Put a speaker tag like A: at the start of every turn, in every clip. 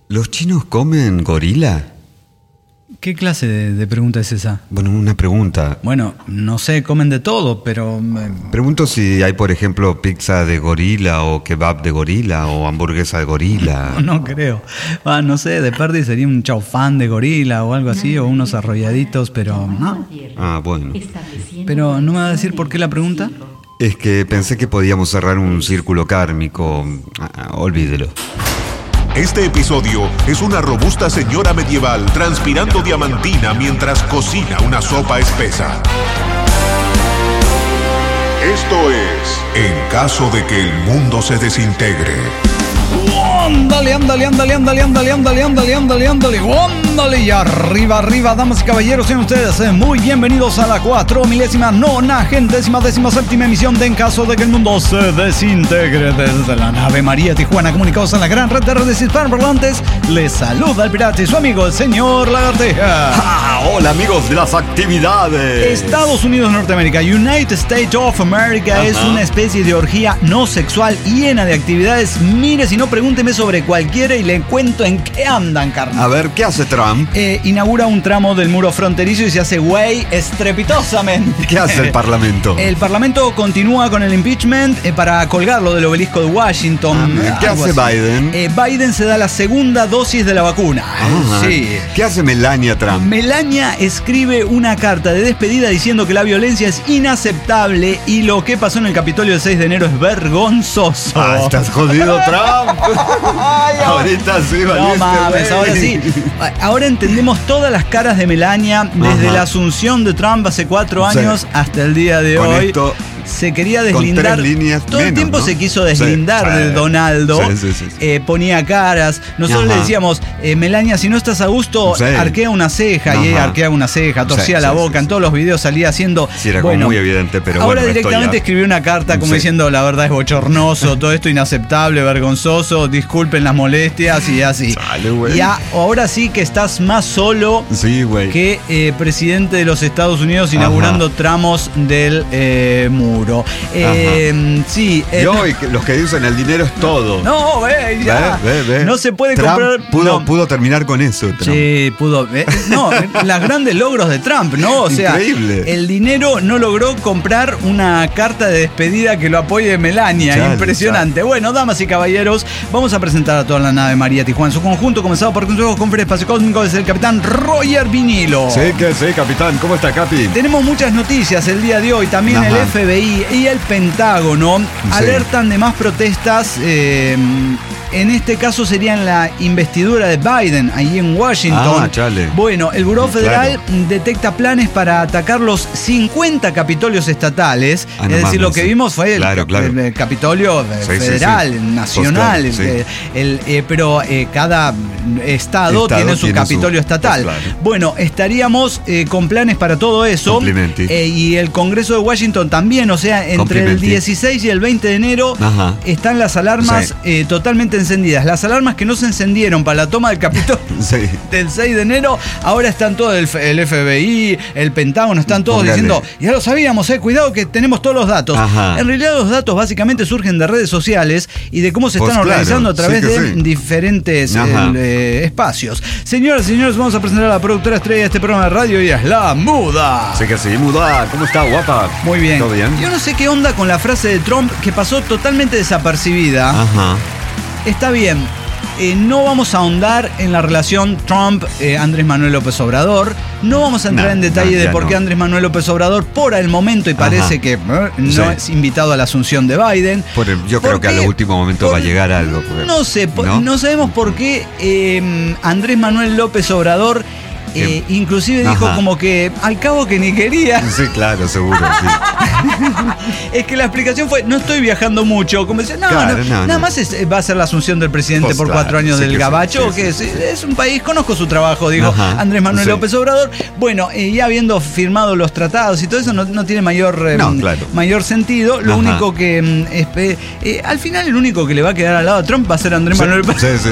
A: ¿Los chinos comen gorila?
B: ¿Qué clase de pregunta es esa?
A: Bueno, una pregunta.
B: Bueno, no sé, comen de todo, pero...
A: Pregunto si hay, por ejemplo, pizza de gorila o kebab de gorila o hamburguesa de gorila.
B: No creo. No sé, de Perdi sería un chaufán de gorila o algo así, o unos arrolladitos, pero no.
A: Ah, bueno.
B: Pero ¿no me va a decir por qué la pregunta?
A: Es que pensé que podíamos cerrar un círculo kármico. Olvídelo.
C: Este episodio es una robusta señora medieval transpirando diamantina mientras cocina una sopa espesa. Esto es En caso de que el mundo se desintegre.
B: Ándale, ándale, ándale, ándale, ándale, ándale, ándale, ándale, ándale, ándale. Y arriba, arriba, damas y caballeros, sean ustedes muy bienvenidos a la 4.090.017ª emisión de En caso de que el mundo se desintegre. Desde la nave María Tijuana, comunicados en la gran red de redes hispanoparlantes, les saluda el pirata y su amigo, el señor Lagarteja.
A: Hola, amigos de las actividades.
B: Estados Unidos de Norteamérica, United States of America, es una especie de orgía no sexual llena de actividades. Mire, si no, pregúnteme sobre cualquiera y le cuento en qué andan, carnal.
A: A ver, ¿qué hace Trump?
B: Inaugura un tramo del muro fronterizo y se hace güey estrepitosamente.
A: ¿Qué hace el Parlamento?
B: El Parlamento continúa con el impeachment para colgarlo del obelisco de Washington.
A: ¿Qué hace Biden?
B: Biden se da la segunda dosis de la vacuna. Sí.
A: ¿Qué hace Melania Trump?
B: Melania escribe una carta de despedida diciendo que la violencia es inaceptable y lo que pasó en el Capitolio el 6 de enero es vergonzoso.
A: Estás jodido, Trump. Ahorita sí,
B: no mames, ahora sí. Ahora entendemos todas las caras de Melania desde la asunción de Trump hace 4 años hasta el día de hoy. Se quería deslindar. Todo el tiempo, ¿no? Se quiso deslindar de Donaldo. Ponía caras. Nosotros le decíamos, Melania, si no estás a gusto, arquea una ceja. Y ella arqueaba una ceja, torcía la boca. En todos los videos salía haciendo.
A: Sí, era como muy evidente, pero
B: ahora directamente escribió una carta como diciendo, la verdad es bochornoso, todo esto inaceptable, vergonzoso, disculpen las molestias y así. Y ahora sí que estás más solo que presidente de los Estados Unidos inaugurando tramos del muro. Sí.
A: Los que dicen el dinero es todo.
B: No, ya. No se puede
A: Trump
B: comprar.
A: Pudo terminar con eso. Trump.
B: Sí, pudo. No, los grandes logros de Trump, ¿no? O sea,
A: increíble.
B: El dinero no logró comprar una carta de despedida que lo apoye Melania. Impresionante. Bueno, damas y caballeros, vamos a presentar a toda la nave María Tijuana en su conjunto, comenzado por consejos con espacio cósmico desde el capitán Roger Vinilo.
A: Sí, capitán. ¿Cómo está, Capi?
B: Tenemos muchas noticias el día de hoy. También el FBI y el Pentágono alertan de más protestas. En este caso serían la investidura de Biden ahí en Washington. Bueno, el Buró Federal detecta planes para atacar los 50 capitolios estatales. Es decir, lo que vimos fue el Capitolio federal, nacional. Pero cada estado tiene su Capitolio estatal. Bueno, estaríamos con planes para todo eso. Y el Congreso de Washington también. O sea, entre el 16 y el 20 de enero están las alarmas totalmente encendidas. Las alarmas que no se encendieron para la toma del Capitolio del 6 de enero, ahora están todos, el FBI, el Pentágono, están todos diciendo, ya lo sabíamos, cuidado que tenemos todos los datos. En realidad los datos básicamente surgen de redes sociales y de cómo se están organizando a través de diferentes espacios. Señoras y señores, vamos a presentar a la productora estrella de este programa de radio y es la Muda.
A: Muda. ¿Cómo está, guapa?
B: Muy bien.
A: ¿Todo bien?
B: Yo no sé qué onda con la frase de Trump que pasó totalmente desapercibida. Está bien. No vamos a ahondar en la relación Trump-Andrés Manuel López Obrador. No vamos a entrar en detalle de por qué Andrés Manuel López Obrador, por el momento, y parece que no es invitado a la asunción de Biden.
A: Yo creo que a los últimos momentos va a llegar algo.
B: No sé, no sabemos por qué Andrés Manuel López Obrador inclusive dijo como que al cabo que ni quería.
A: Sí, claro, seguro, sí.
B: Es que la explicación fue, no estoy viajando mucho. Como decía, nada más va a ser la asunción del presidente por 4 años del gabacho, que es un país, conozco su trabajo, digo, Andrés Manuel López Obrador. Bueno, ya habiendo firmado los tratados y todo eso, no tiene mayor sentido. Lo único que al final el único que le va a quedar al lado de Trump va a ser Andrés Manuel López.
A: Sí.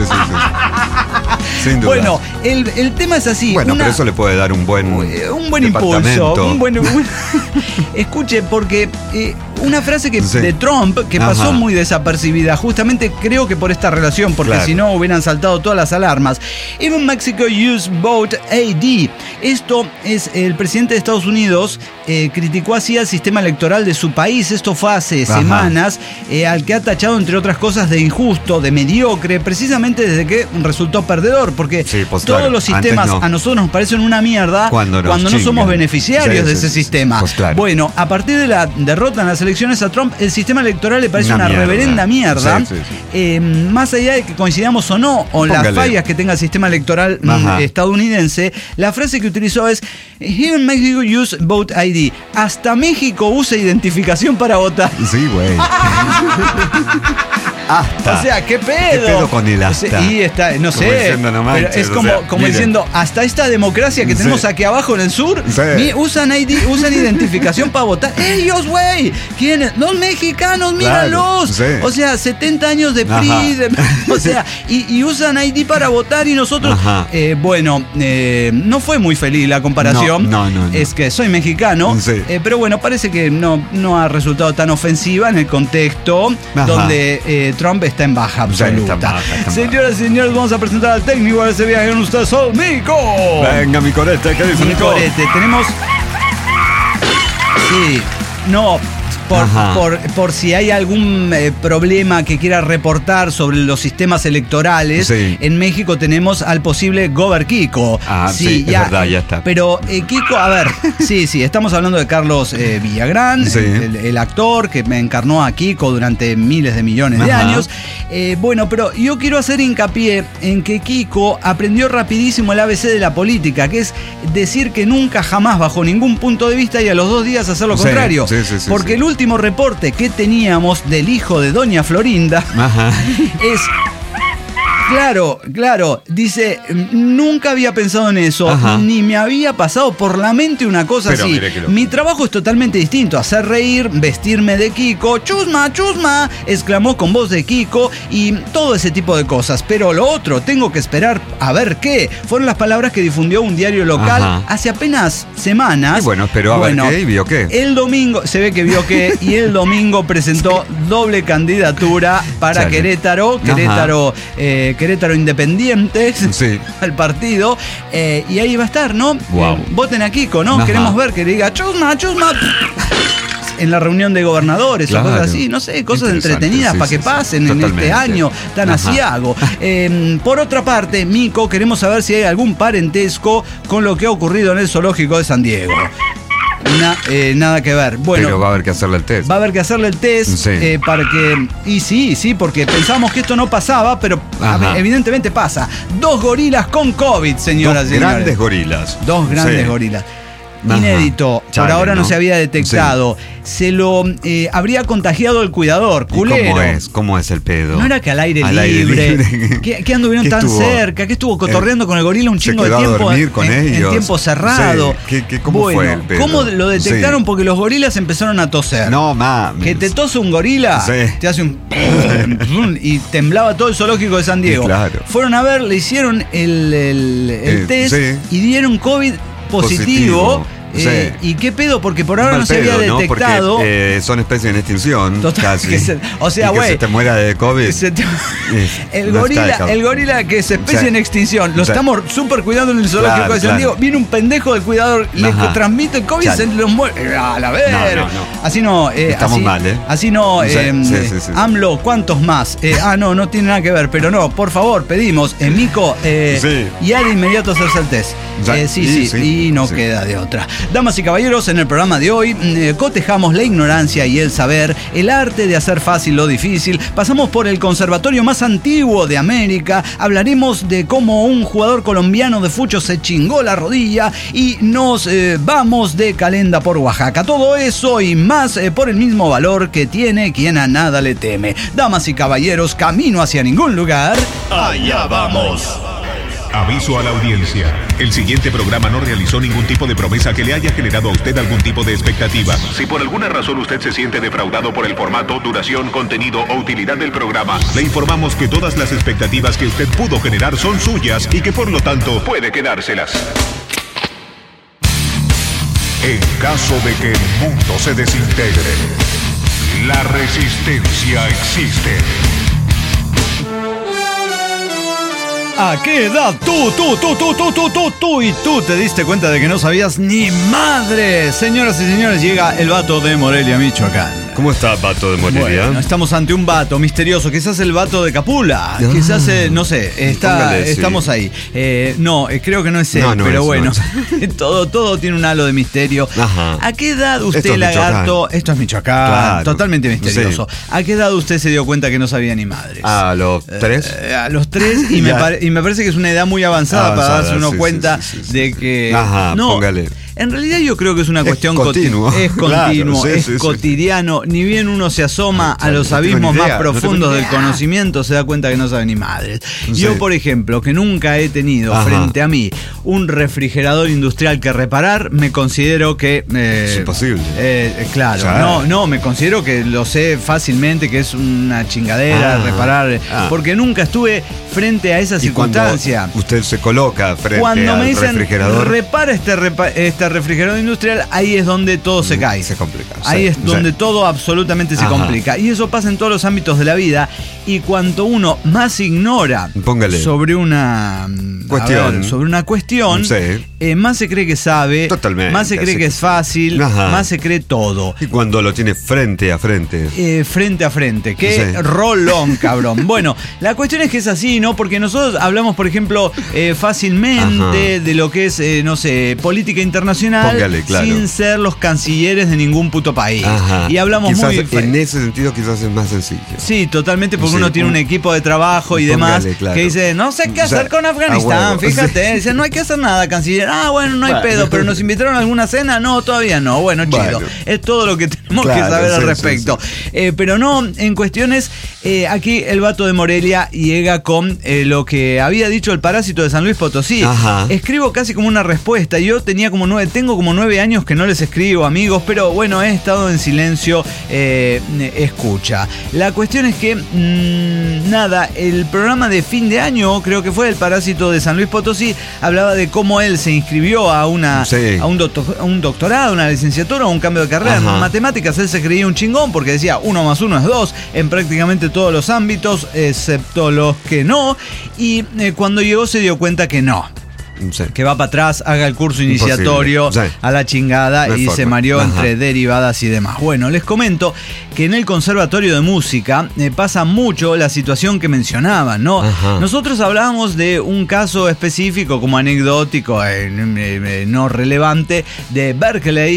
A: Sin duda.
B: Bueno, el tema es así.
A: Pero eso le puede dar un buen
B: impulso. Escuche, porque una frase que,
A: Sí.
B: de Trump que
A: Ajá.
B: pasó muy desapercibida, justamente creo que por esta relación, porque
A: Claro.
B: si no hubieran saltado todas las alarmas. Even Mexico used vote ID. Esto es, el presidente de Estados Unidos criticó así al sistema electoral de su país. Esto fue hace
A: Ajá.
B: semanas, al que ha tachado, entre otras cosas, de injusto, de mediocre, precisamente desde que resultó perdedor, porque
A: Sí, pues
B: todos
A: claro,
B: los
A: antes
B: sistemas
A: no.
B: a nosotros nos parecen una mierda
A: Cuando nos
B: no somos
A: chingan.
B: beneficiarios
A: Sí,
B: de
A: sí,
B: ese
A: sí,
B: sistema.
A: pues claro.
B: Bueno, a partir de la derrota en las elecciones a Trump, el sistema electoral le parece una
A: Una mierda.
B: reverenda mierda.
A: Sí, sí, sí.
B: Más allá de que coincidamos o no, o las
A: Póngale.
B: fallas que tenga el sistema electoral
A: Ajá.
B: estadounidense, la frase que utilizó es Here in Mexico use vote ID. Hasta México usa identificación para votar.
A: Sí, güey. Hasta.
B: O sea, ¿qué pedo?
A: ¿Qué pedo con el hasta?
B: O sea, y está, no
A: Como
B: sé.
A: diciendo, no
B: pero
A: manches,
B: es
A: o
B: como,
A: sea,
B: como
A: miren.
B: diciendo, hasta esta democracia que tenemos
A: Sí.
B: aquí abajo en el sur,
A: Sí.
B: usan ID, usan identificación para votar. Ellos, güey. ¿Quiénes? Los mexicanos, míralos.
A: sí.
B: O sea, 70 años de PRI.
A: Ajá.
B: O sea, y usan ID para votar y nosotros.
A: Ajá.
B: No fue muy feliz la comparación.
A: No.
B: Es que soy mexicano.
A: Sí.
B: Pero bueno, parece que no ha resultado tan ofensiva en el contexto
A: Ajá.
B: donde Trump está en baja absoluta.
A: está en baja.
B: Señoras y señores, vamos a presentar al técnico de ese viaje en ustedes. ¡Oh, Mico!
A: Venga, mi corete, ¿qué dice
B: Mi
A: Nico?
B: corete, tenemos. Sí, no.
A: Ajá.
B: Por si hay algún problema que quiera reportar sobre los sistemas electorales,
A: Sí.
B: en México tenemos al posible Gober Kiko.
A: Ah, sí, es verdad, ya está.
B: Pero Kiko, a ver, sí, estamos hablando de Carlos Villagrán,
A: Sí.
B: el actor que me encarnó a Kiko durante miles de millones de
A: Ajá.
B: años. Bueno, pero yo quiero hacer hincapié en que Kiko aprendió rapidísimo el ABC de la política, que es decir que nunca, jamás, bajo ningún punto de vista, y a los 2 días hacer lo
A: Sí,
B: contrario.
A: sí,
B: Porque
A: sí.
B: el último reporte que teníamos del hijo de Doña Florinda
A: Ajá.
B: es... Claro, dice, nunca había pensado en eso,
A: Ajá.
B: ni me había pasado por la mente una cosa
A: Pero
B: así.
A: mire que loco.
B: Mi trabajo es totalmente distinto, hacer reír, vestirme de Kiko, chusma, chusma, exclamó con voz de Kiko y todo ese tipo de cosas. Pero lo otro, tengo que esperar a ver qué. Fueron las palabras que difundió un diario local
A: Ajá.
B: hace apenas semanas.
A: Y bueno, esperó a ver qué y vio qué.
B: El domingo, se ve que vio qué, y el domingo presentó doble candidatura para
A: Chale.
B: Querétaro Independiente,
A: Sí.
B: al partido, y ahí va a estar, ¿no?
A: Wow.
B: Voten a Kiko, ¿no?
A: Ajá.
B: Queremos ver que le diga chusma, chusma. En la reunión de gobernadores
A: Claro.
B: o cosas así, no sé, cosas
A: Interesante,
B: entretenidas
A: sí,
B: para que
A: sí, sí.
B: pasen en
A: Totalmente.
B: este año tan
A: Ajá.
B: asiago. Por otra parte, Mico, queremos saber si hay algún parentesco con lo que ha ocurrido en el zoológico de San Diego. Nada que ver. Bueno,
A: Pero va a haber que hacerle el test.
B: va a haber que hacerle el test
A: Sí.
B: para que... Y sí, porque pensamos que esto no pasaba, pero
A: Ajá.
B: evidentemente pasa. 2 gorilas con COVID, señoras
A: Dos
B: y señores.
A: grandes gorilas.
B: 2 grandes
A: Sí.
B: gorilas.
A: Ajá.
B: Inédito,
A: Chale,
B: por ahora no
A: ¿no?
B: se había detectado. Se lo habría contagiado el cuidador,
A: ¿Y
B: culero.
A: ¿Cómo es el pedo?
B: No era que al aire
A: Al aire
B: libre.
A: libre.
B: ¿Qué anduvieron
A: ¿Qué
B: tan
A: estuvo?
B: cerca? ¿Qué estuvo cotorreando con el gorila un
A: Se
B: chingo de
A: quedó a
B: tiempo?
A: dormir con
B: en
A: ellos.
B: tiempo cerrado.
A: Sí. ¿Cómo fue el pedo?
B: ¿Cómo lo detectaron?
A: Sí.
B: Porque los gorilas empezaron a toser.
A: No, mames.
B: Que te tose un gorila,
A: Sí.
B: te hace un... y temblaba todo el zoológico de San Diego.
A: Claro.
B: Fueron a ver, le hicieron el test
A: sí.
B: y dieron COVID positivo.
A: Sí.
B: ¿Y qué pedo? Porque por ahora
A: Mal
B: no se había
A: pedo, ¿no?
B: detectado.
A: Porque son especies en extinción.
B: Total,
A: casi.
B: o sea,
A: Y que
B: güey,
A: se te muera de COVID.
B: El
A: no está de
B: el gorila que es especie
A: Sí.
B: en extinción, lo
A: Sí.
B: estamos súper cuidando en el zoológico
A: Claro,
B: de San
A: claro.
B: Diego. Viene un pendejo del cuidador, le
A: Ajá.
B: transmite el COVID y
A: Chale.
B: se los muere. A la ver.
A: No.
B: Así no.
A: Estamos mal, ¿eh?
B: Así no.
A: Sí, sí.
B: AMLO, ¿cuántos más? No tiene nada que ver, pero no, por favor, pedimos, Mico,
A: Sí.
B: ya de inmediato hacerse el test.
A: Ya,
B: Sí, y no
A: sí.
B: queda de otra. Damas y caballeros, en el programa de hoy cotejamos la ignorancia y el saber, el arte de hacer fácil lo difícil, pasamos por el conservatorio más antiguo de América, hablaremos de cómo un jugador colombiano de fucho se chingó la rodilla y nos vamos de Calenda por Oaxaca. Todo eso y más por el mismo valor que tiene quien a nada le teme. Damas y caballeros, camino hacia ningún lugar.
C: Allá vamos. Aviso a la audiencia. El siguiente programa no realizó ningún tipo de promesa que le haya generado a usted algún tipo de expectativa. Si por alguna razón usted se siente defraudado por el formato, duración, contenido o utilidad del programa, le informamos que todas las expectativas que usted pudo generar son suyas y que por lo tanto puede quedárselas. En caso de que el mundo se desintegre, La resistencia existe.
B: ¿A qué edad tú te diste cuenta de que no sabías ni madre? Señoras y señores, llega el vato de Morelia, Michoacán.
A: ¿Cómo está, vato de Morelia?
B: Bueno, estamos ante un vato misterioso, quizás el vato de Capula, quizás, no sé, estamos ahí. No, creo que no es él, no, pero es, bueno, no. todo tiene un halo de misterio. Ajá. ¿A qué edad usted, lagarto? Esto es Michoacán, claro, totalmente misterioso. Sí. ¿A qué edad usted se dio cuenta que no sabía ni madres?
A: A los 3.
B: A los 3 y me parece que es una edad muy avanzada para darse uno cuenta de que...
A: Ajá, no, póngale.
B: En realidad yo creo que es una cuestión
A: continuo.
B: Es continuo, claro, es cotidiano. Ni bien uno se asoma a los abismos más profundos del conocimiento, se da cuenta que no sabe ni madres. Yo, por ejemplo, que nunca he tenido frente a mí un refrigerador industrial que reparar, me considero que...
A: es imposible.
B: Claro, no, me considero que lo sé fácilmente, que es una chingadera reparar, porque nunca estuve frente a esa circunstancia.
A: Usted se coloca frente al
B: me dicen,
A: refrigerador.
B: Repara este refrigerador industrial, ahí es donde todo se cae.
A: Se complica.
B: Ahí es donde todo absolutamente se complica. Y eso pasa en todos los ámbitos de la vida. Y cuanto uno más ignora sobre una cuestión, más se cree que sabe, totalmente, más se cree que es fácil, más se cree todo.
A: Y cuando lo tiene frente a frente.
B: Frente a frente. Qué rolón, cabrón. Bueno, la cuestión es que es así, ¿no? Porque nosotros hablamos, por ejemplo, fácilmente de lo que es, no sé, política internacional, sin ser los cancilleres de ningún puto país. Y hablamos
A: quizás en ese sentido quizás es más sencillo.
B: Sí, totalmente, porque uno tiene un equipo de trabajo y demás que dice, no sé qué hacer con Afganistán, fíjate, dice, no hay que hacer nada, canciller. Bueno, no hay pedo, pero ¿nos invitaron a alguna cena? No, todavía no. Bueno, chido. Es todo lo que tenemos que saber al respecto. Pero no, en cuestiones, aquí el vato de Morelia llega con lo que había dicho el parásito de San Luis Potosí. Escribo casi como una respuesta. Yo tengo como 9 años que no les escribo, amigos, pero bueno, he estado en silencio, escucha. La cuestión es que, el programa de fin de año, creo que fue el parásito de San Luis Potosí, hablaba de cómo él se inscribió a un doctorado, una licenciatura, un cambio de carrera en matemáticas. Él se creía un chingón porque decía 1 más 1 es 2 en prácticamente todos los ámbitos, excepto los que no. Y cuando llegó se dio cuenta que no. Que va para atrás, haga el curso iniciatorio a la chingada y se mareó entre derivadas y demás. Bueno, les comento que en el Conservatorio de Música pasa mucho la situación que mencionaban, ¿no? Nosotros hablábamos de un caso específico como anecdótico, no relevante, de Berkeley,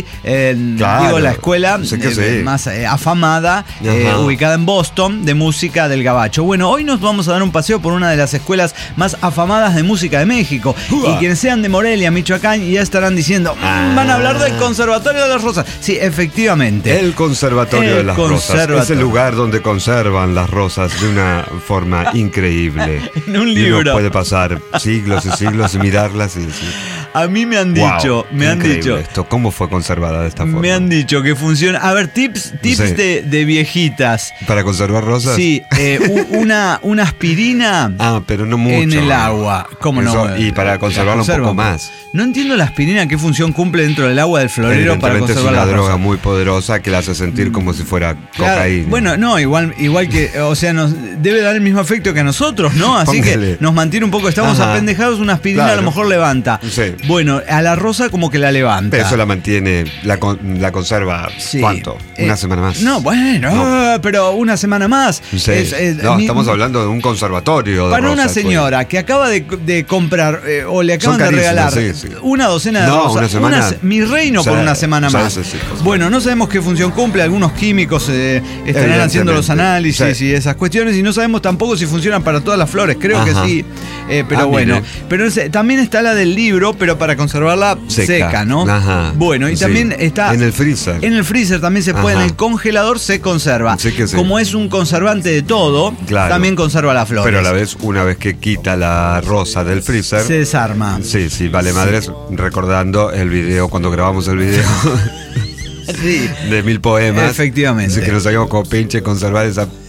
B: la escuela más afamada, ubicada en Boston, de música del gabacho. Bueno, hoy nos vamos a dar un paseo por una de las escuelas más afamadas de música de México. Y quienes sean de Morelia, Michoacán, ya estarán diciendo, van a hablar del Conservatorio de las Rosas. Sí, efectivamente.
A: El Conservatorio de las Rosas es el lugar donde conservan las rosas de una forma increíble.
B: En un libro.
A: Y uno puede pasar siglos y siglos y mirarlas y decir...
B: A mí me han dicho,
A: esto, ¿cómo fue conservada de esta forma?
B: Me han dicho que funciona. A ver, tips de viejitas.
A: ¿Para conservar rosas?
B: Sí, una aspirina.
A: Pero no mucho.
B: En el agua. ¿Cómo no?
A: Y para conservarlo un poco más.
B: No entiendo la aspirina, qué función cumple dentro del agua del florero para conservar la rosa.
A: Es una droga muy poderosa que la hace sentir como si fuera cocaína.
B: Bueno, no, igual que, o sea, nos debe dar el mismo efecto que a nosotros, ¿no? Así que nos mantiene un poco, estamos apendejados, una aspirina a lo mejor levanta.
A: Sí.
B: Bueno, a la rosa como que la levanta.
A: Eso la mantiene, la conserva, ¿cuánto? ¿Una semana más?
B: No, pero una semana más.
A: Sí. Estamos hablando de un conservatorio de
B: para
A: rosas,
B: una señora que acaba de comprar o le acaban de regalar una docena de rosas.
A: Una semana.
B: Mi reino por una semana más. Bueno, no sabemos qué función cumple. Algunos químicos estarán haciendo los análisis y esas cuestiones, y no sabemos tampoco si funcionan para todas las flores. Creo que sí. Pero bueno. Pero también está la del libro, pero para conservarla seca, ¿no? Bueno, y también está...
A: En el freezer.
B: En el freezer también se puede, en el congelador se conserva. Como es un conservante de todo, también conserva la flor.
A: Pero a la vez, una vez que quita la rosa del freezer...
B: Se desarma.
A: Sí, vale madres, recordando el video, cuando grabamos el video...
B: Sí.
A: De 1000 poemas.
B: Efectivamente.
A: Así que nos sabíamos como pinche conservar esa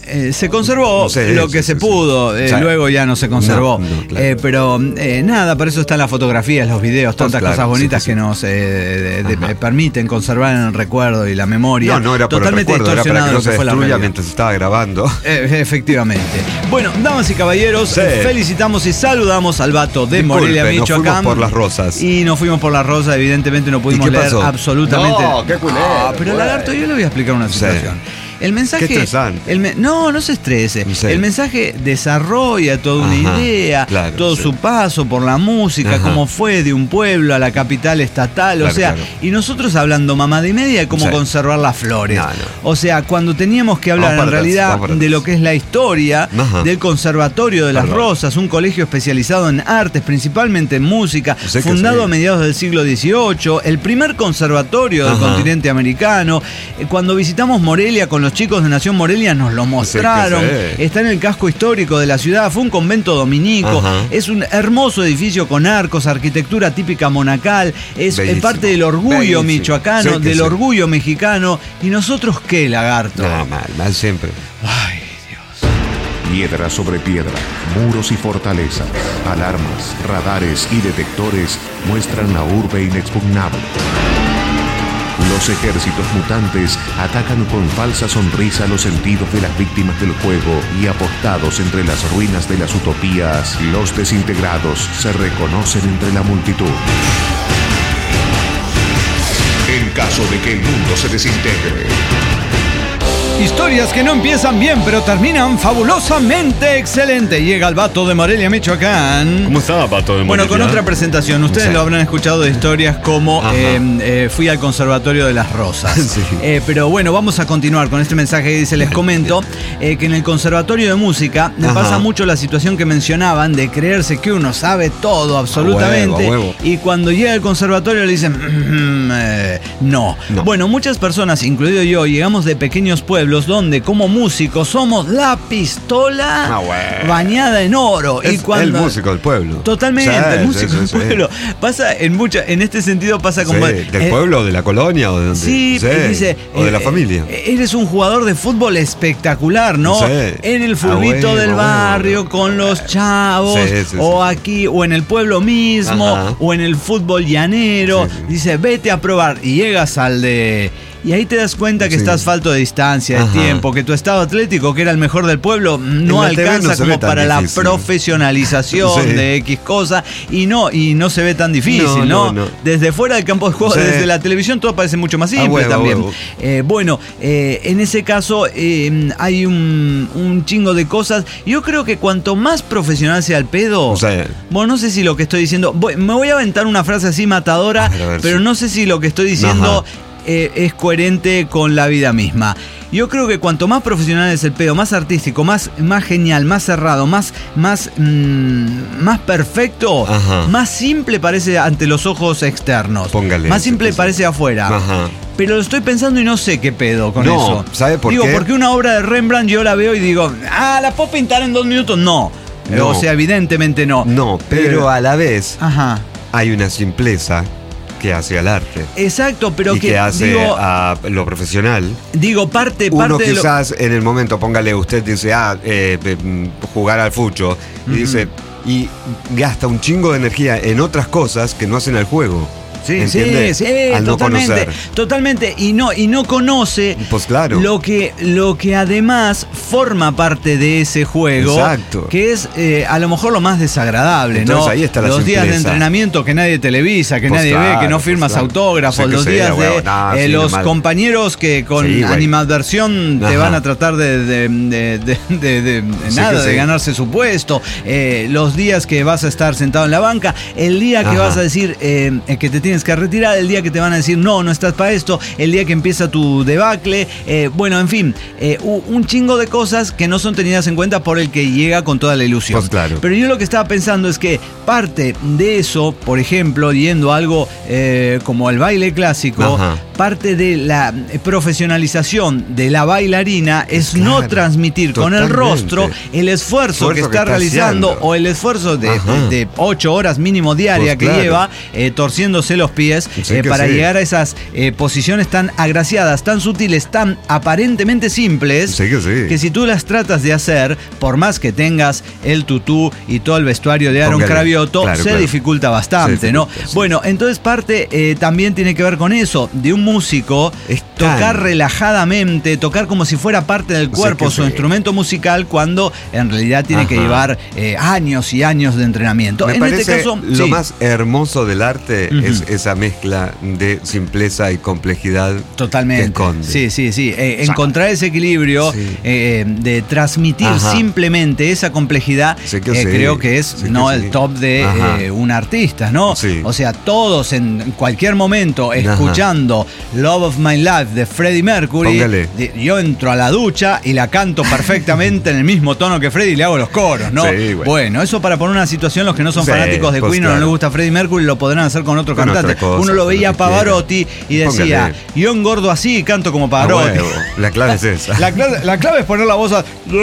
B: Se conservó lo que se pudo, luego ya no se conservó. Claro. Pero nada, por eso están las fotografías, los videos, tantas cosas bonitas que nos permiten conservar en el recuerdo y la memoria.
A: No era por
B: totalmente
A: el recuerdo, era para que no se destruya
B: la
A: mientras estaba grabando.
B: Efectivamente. Bueno, damas y caballeros, felicitamos y saludamos al vato de Morelia, Michoacán.
A: Nos fuimos por las rosas.
B: Y nos fuimos por las rosas, evidentemente no pudimos leer absolutamente.
A: No, qué culero.
B: Pero Lagarto, yo le voy a explicar una situación. El mensaje.
A: Qué estresante.
B: No se estrese. Sí. El mensaje desarrolla toda una idea, todo su paso por la música, cómo fue de un pueblo a la capital estatal. O sea, y nosotros hablando mamada y media de cómo conservar las flores. O sea, cuando teníamos que hablar en realidad de lo que es la historia del Conservatorio de las Rosas, un colegio especializado en artes, principalmente en música, fundado a mediados del siglo XVIII, el primer conservatorio del continente americano. Cuando visitamos Morelia con los chicos de Nación Morelia nos lo mostraron. Está en el casco histórico de la ciudad. Fue un convento dominico. Es un hermoso edificio con arcos, arquitectura típica monacal. Es parte del orgullo michoacano, del orgullo mexicano. ¿Y nosotros qué, Lagarto?
A: No, mal siempre.
B: Ay, Dios.
C: Piedra sobre piedra, muros y fortalezas, alarmas, radares y detectores muestran la urbe inexpugnable. Los ejércitos mutantes atacan con falsa sonrisa los sentidos de las víctimas del juego y apostados entre las ruinas de las utopías, los desintegrados se reconocen entre la multitud. En caso de que el mundo se desintegre.
B: Historias que no empiezan bien, pero terminan fabulosamente excelente. Llega el vato de Morelia, Michoacán.
A: ¿Cómo está, vato de Morelia?
B: Bueno, con otra presentación. Ustedes lo habrán escuchado de historias como fui al Conservatorio de las Rosas. Pero bueno, vamos a continuar con este mensaje que dice, les comento que en el Conservatorio de Música me pasa mucho la situación que mencionaban de creerse que uno sabe todo absolutamente.
A: A huevo.
B: Y cuando llega al conservatorio le dicen, no. Bueno, muchas personas, incluido yo, llegamos de pequeños pueblos donde como músicos somos la pistola bañada en oro.
A: Es el músico del pueblo.
B: Totalmente, el músico del pueblo. Pasa en este sentido pasa como...
A: ¿Del pueblo, de la colonia o de dónde?
B: Dice,
A: o de la familia.
B: Eres un jugador de fútbol espectacular, ¿no? En el fulbito del barrio, con los chavos, o aquí, o en el pueblo mismo, o en el fútbol llanero. Dice, vete a probar. Y llegas al de... Y ahí te das cuenta que estás falto de distancia, de tiempo, que tu estado atlético, que era el mejor del pueblo, no alcanza como para la profesionalización de X cosa, y no se ve tan difícil, ¿no? Desde fuera del campo de juego, desde la televisión, todo parece mucho más simple también. En ese caso hay un chingo de cosas. Yo creo que cuanto más profesional sea el pedo, no sé si lo que estoy diciendo, me voy a aventar una frase así matadora, pero no sé si lo que estoy diciendo es coherente con la vida misma. Yo creo que cuanto más profesional es el pedo, más artístico, más genial, más cerrado, más perfecto, más simple parece ante los ojos externos. Más simple parece afuera. Pero lo estoy pensando y no sé qué pedo con eso.
A: ¿Sabe por qué?
B: Porque una obra de Rembrandt yo la veo y digo, ¿la puedo pintar en 2 minutos? No. O sea, evidentemente no.
A: No, pero a la vez hay una simpleza que hace al arte.
B: Exacto, pero
A: y que hace a lo profesional.
B: Parte
A: uno
B: de
A: quizás en el momento, póngale, usted dice, jugar al fucho, y dice, y gasta un chingo de energía en otras cosas que no hacen al juego.
B: Sí,
A: al no conocer.
B: Totalmente. Y no conoce lo que además forma parte de ese juego.
A: Exacto.
B: Que es a lo mejor lo más desagradable.
A: Entonces, ahí está la
B: los días de entrenamiento que nadie televisa, que nadie ve, que no firmas autógrafos, los días de los compañeros que con animadversión te van a tratar de ganarse su puesto, los días que vas a estar sentado en la banca, el día que vas a decir que te tienes que retirar, el día que te van a decir no estás para esto, el día que empieza tu debacle, en fin, un chingo de cosas que no son tenidas en cuenta por el que llega con toda la ilusión. Pero yo lo que estaba pensando es que parte de eso, por ejemplo, yendo a algo como el baile clásico, parte de la profesionalización de la bailarina es no transmitir con el rostro el esfuerzo que está realizando o el esfuerzo de 8 horas mínimo diaria que lleva torciéndose los pies para llegar a esas posiciones tan agraciadas, tan sutiles, tan aparentemente simples, que si tú las tratas de hacer, por más que tengas el tutú y todo el vestuario de Aaron Cravioto, se dificulta bastante, ¿no? Bueno, entonces parte también tiene que ver con eso, de un músico tocar relajadamente, tocar como si fuera parte del cuerpo su instrumento musical, cuando en realidad tiene que llevar años y años de entrenamiento.
A: Me parece este caso, lo más hermoso del arte es esa mezcla de simpleza y complejidad.
B: Totalmente.
A: Que esconde.
B: Sí. Encontrar ese equilibrio de transmitir simplemente esa complejidad, creo que es el top de un artista, ¿no? O sea, todos en cualquier momento escuchando Love of My Life de Freddie Mercury, yo entro a la ducha y la canto perfectamente en el mismo tono que Freddie y le hago los coros, ¿no? Bueno, eso para poner una situación, los que no son fanáticos de Queen o no les gusta Freddie Mercury lo podrán hacer con otro cantante. Uno lo veía a Pavarotti y decía, yo engordo así y canto como Pavarotti.
A: La clave es esa.
B: La clave es poner la voz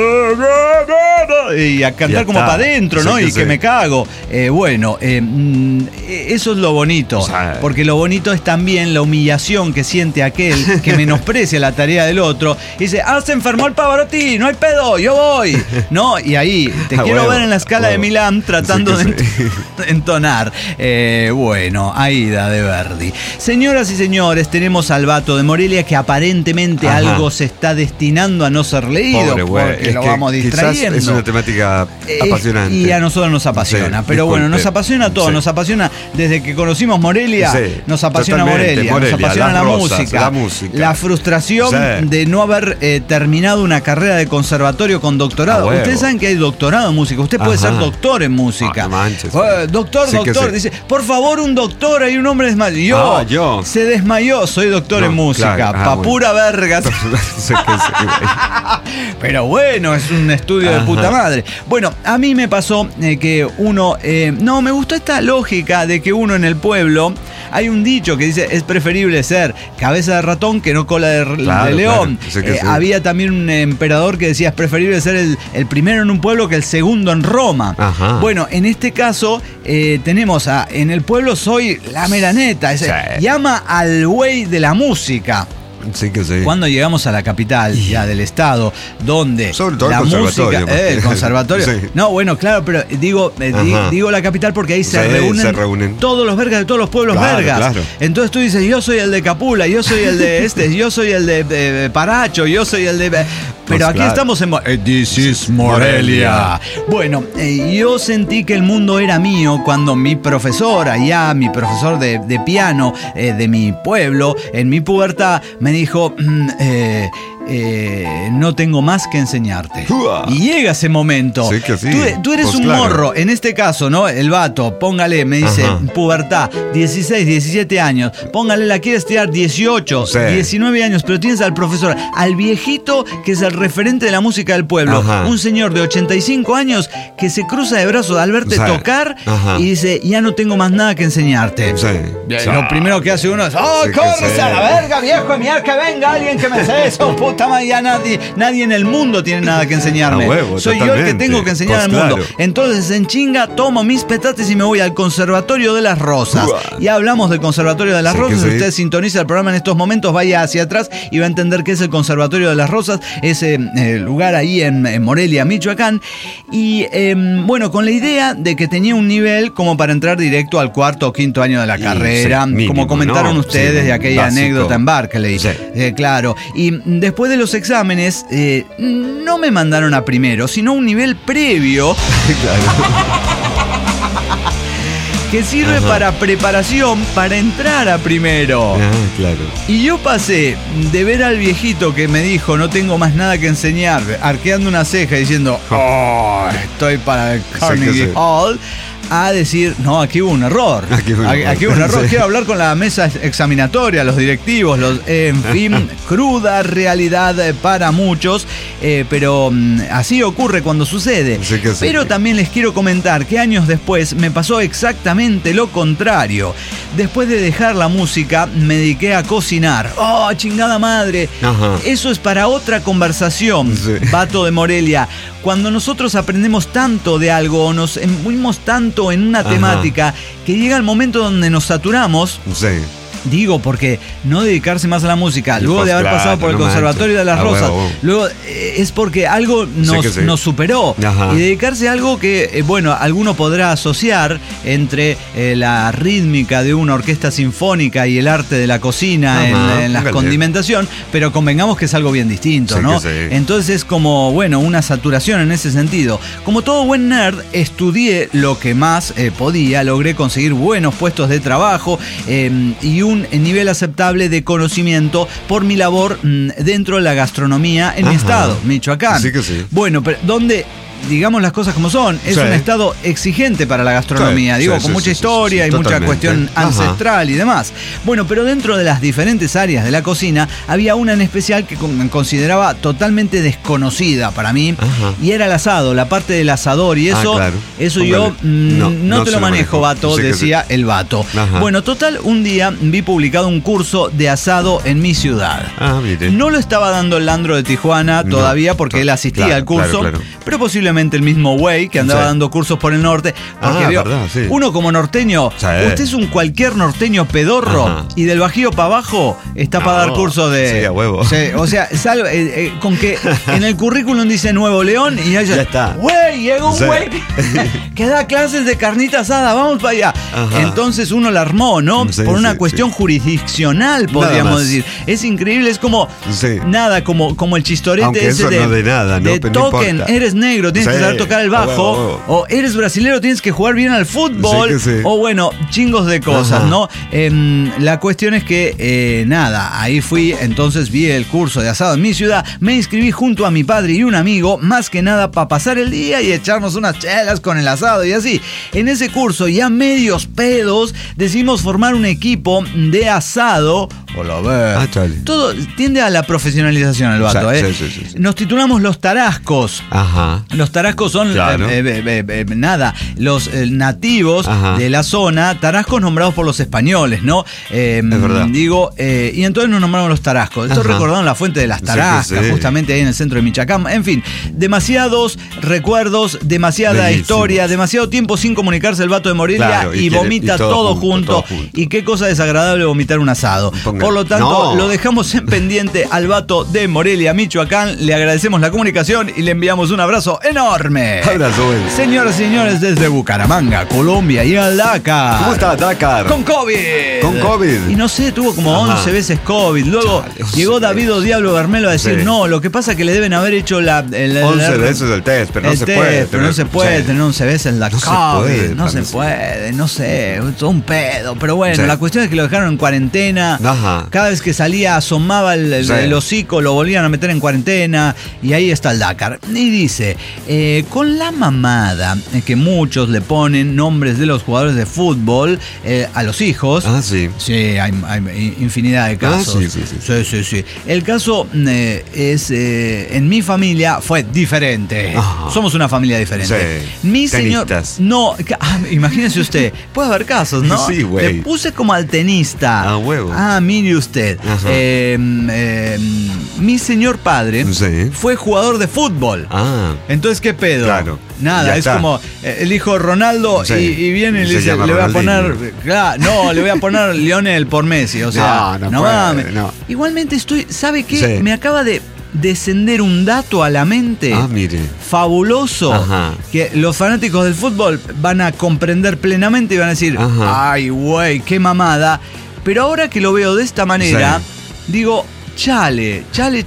B: y a cantar como para adentro, ¿no? Y que me cago. Eso es lo bonito. Porque lo bonito es también la humillación que siente aquel que menosprecia la tarea del otro y dice, se enfermó el Pavarotti, no hay pedo, yo voy, ¿no? Y ahí te quiero ver en la escala de Milán tratando de entonar. Aida de Verdi. Señoras y señores, tenemos al Vato de Morelia, que aparentemente algo se está destinando a no ser leído, porque lo vamos distrayendo.
A: Es una temática apasionante.
B: Y a nosotros nos apasiona. Pero bueno, nos apasiona todo. Nos apasiona desde que conocimos Morelia, nos apasiona Morelia, nos apasiona la música. La frustración de no haber terminado una carrera de conservatorio con doctorado. Ustedes saben que hay doctorado en música. Usted puede ser doctor en música.
A: No manches.
B: Doctor. Dice, por favor, un doctor, hay un hombre desmayado. Se desmayó, soy doctor en música. Pura verga. Pero bueno, es un estudio de puta madre. Bueno, a mí me pasó que uno... me gustó esta lógica de que uno en el pueblo... Hay un dicho que dice, es preferible ser cabeza de ratón que no cola de león. Había también un emperador que decía, es preferible ser el primero en un pueblo que el segundo en Roma. Bueno, en este caso tenemos en el pueblo soy la mera neta. Llama al güey de la música. Cuando llegamos a la capital ya del estado, donde
A: sobre todo
B: la
A: música,
B: el conservatorio. No, bueno, claro, pero digo la capital porque ahí se reúnen todos los vergas de todos los pueblos vergas. Entonces tú dices, yo soy el de Capula, yo soy el de yo soy el de Paracho, yo soy el de... Pero aquí estamos en... This is Morelia. Bueno, yo sentí que el mundo era mío cuando mi profesor de piano de mi pueblo, en mi pubertad, me dijo, no tengo más que enseñarte. Y llega ese momento. Tú eres un morro, en este caso, ¿no? El vato, póngale, me dice, pubertad, 16, 17 años. Póngale, la quieres tirar 18, 19 años, pero tienes al profesor, al viejito que es el referente de la música del pueblo. Un señor de 85 años que se cruza de brazos al verte tocar y dice, ya no tengo más nada que enseñarte. Lo primero que hace uno es, córrese a la verga, viejo, y mira que venga alguien que me hace eso, puta madre, ya nadie en el mundo tiene nada que enseñarme. Soy yo el que tengo que enseñar al mundo. Entonces, en chinga, tomo mis petates y me voy al Conservatorio de las Rosas. Ya hablamos del Conservatorio de las Rosas. Si usted sintoniza el programa en estos momentos, vaya hacia atrás y va a entender qué es el Conservatorio de las Rosas, ese lugar ahí en Morelia, Michoacán. Y con la idea de que tenía un nivel como para entrar directo al cuarto o quinto año de la carrera, mínimo, como comentaron ustedes de aquella básico. Anécdota en Berkeley. Claro. Y después de los exámenes, no me mandaron a primero, sino un nivel previo. Que sirve para preparación para entrar a primero. Y yo pasé de ver al viejito que me dijo, no tengo más nada que enseñar, arqueando una ceja diciendo, estoy para el Carnegie Hall, a decir, no, aquí hubo un error. Aquí hubo un error. Quiero hablar con la mesa examinatoria, los directivos, en fin, cruda realidad para muchos, pero así ocurre cuando sucede. Pero también les quiero comentar que años después me pasó exactamente lo contrario. Después de dejar la música, me dediqué a cocinar. ¡Oh, chingada madre! Eso es para otra conversación, Vato de Morelia. Cuando nosotros aprendemos tanto de algo o nos imbuimos tanto tanto en una temática que llega el momento donde nos saturamos.
A: Sí.
B: Digo, porque no dedicarse más a la música, luego de haber pasado por el Conservatorio de las Rosas, luego es porque algo nos superó. Ajá. Y dedicarse a algo que, bueno, alguno podrá asociar entre la rítmica de una orquesta sinfónica y el arte de la cocina en la condimentación, pero convengamos que es algo bien distinto, ¿no? Entonces es como, bueno, una saturación en ese sentido. Como todo buen nerd, estudié lo que más podía, logré conseguir buenos puestos de trabajo y un nivel aceptable de conocimiento por mi labor dentro de la gastronomía en mi estado, Michoacán.
A: Sí que sí.
B: Bueno, pero ¿dónde? Digamos las cosas como son, es un estado exigente para la gastronomía, con mucha historia y mucha cuestión ancestral y demás. Bueno, pero dentro de las diferentes áreas de la cocina había una en especial que consideraba totalmente desconocida para mí, y era el asado, la parte del asador, y eso, eso yo no te lo manejo, vato, decía el vato. Bueno, total, un día vi publicado un curso de asado en mi ciudad. No lo estaba dando el Landro de Tijuana todavía porque él asistía al curso, pero posiblemente el mismo güey que andaba dando cursos por el norte, porque vio, uno como norteño, usted es un cualquier norteño pedorro y del Bajío para abajo está para dar cursos de...
A: a huevo.
B: O sea, con que en el currículum dice Nuevo León y ya está. Güey, llegó un güey que da clases de carnita asada, vamos para allá. Entonces uno la armó, ¿no? Por una cuestión jurisdiccional, podríamos decir. Es increíble, es como nada, como el chistorete.
A: Aunque
B: ese
A: eso no de nada, ¿no?
B: De token, eres negro, tienes que saber tocar el bajo, o eres brasilero, tienes que jugar bien al fútbol, o bueno, chingos de cosas, ¿no? La cuestión es que, nada, ahí fui, entonces vi el curso de asado en mi ciudad, me inscribí junto a mi padre y un amigo, más que nada para pasar el día y echarnos unas chelas con el asado y así. En ese curso, ya medios pedos, decidimos formar un equipo de asado. Todo tiende a la profesionalización el vato, Nos titulamos Los Tarascos. Los tarascos son los nativos de la zona, tarascos nombrados por los españoles, ¿no?
A: Es verdad.
B: Digo, y entonces nos nombramos los tarascos. Esto recordaron la fuente de las tarascas, justamente ahí en el centro de Michoacán. En fin, demasiados recuerdos, demasiada historia, demasiado tiempo sin comunicarse el vato de Morelia y vomita todo junto. Y qué cosa desagradable vomitar un asado. Por lo tanto, lo dejamos en pendiente al vato de Morelia, Michoacán. Le agradecemos la comunicación y le enviamos un abrazo enorme. Señoras y señores, desde Bucaramanga, Colombia, y al Dakar.
A: ¿Cómo está Dakar?
B: Con COVID.
A: Con COVID.
B: Y no sé, tuvo como 11 veces COVID. Luego llegó David Diablo Bermelo a decir, no, lo que pasa es que le deben haber hecho
A: 11 veces el test, pero no se puede.
B: Pero no se puede tener 11 veces la COVID. No se puede, no sé, es un pedo. Pero bueno, la cuestión es que lo dejaron en cuarentena. Cada vez que salía asomaba el hocico, lo volvían a meter en cuarentena, y ahí está el Dakar. Y dice, con la mamada que muchos le ponen nombres de los jugadores de fútbol a los hijos. Sí, hay infinidad de casos. Sí. El caso es, en mi familia fue diferente. Somos una familia diferente. Mi señor... No, imagínese usted, puede haber casos, ¿no?
A: Sí, güey.
B: Le puse como al tenista.
A: Huevo.
B: Mire usted. Mi señor padre fue jugador de fútbol. Entonces, ¿qué pedo?
A: Claro.
B: Nada, es como el hijo Ronaldo y viene y le dice, le voy a poner... le voy a poner Lionel por Messi. O sea, no mames. Igualmente ¿sabe qué? Me acaba de descender un dato a la mente fabuloso que los fanáticos del fútbol van a comprender plenamente y van a decir, ay, güey, qué mamada. Pero ahora que lo veo de esta manera, digo, chale.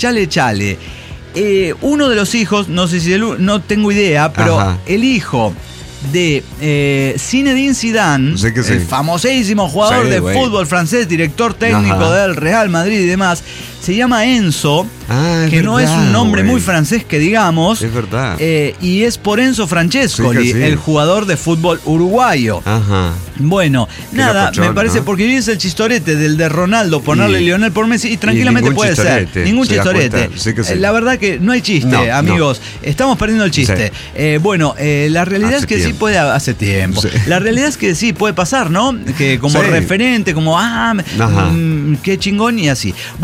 B: Uno de los hijos, no sé si no tengo idea, pero el hijo de Zinedine Zidane, el famosísimo jugador de fútbol francés, director técnico del Real Madrid y demás, se llama Enzo, que no es un nombre muy francés que digamos.
A: Es verdad.
B: Y es por Enzo Francescoli, el jugador de fútbol uruguayo. Bueno, nada, me parece, porque es el chistorete del de Ronaldo, ponerle Lionel por Messi, y tranquilamente puede ser. Ningún chistorete. La verdad que no hay chiste, amigos. Estamos perdiendo el chiste. Bueno, la realidad es que sí puede, hace tiempo. La realidad es que sí puede pasar, ¿no? Que como referente, como, qué chingón y así. Bueno, mi señor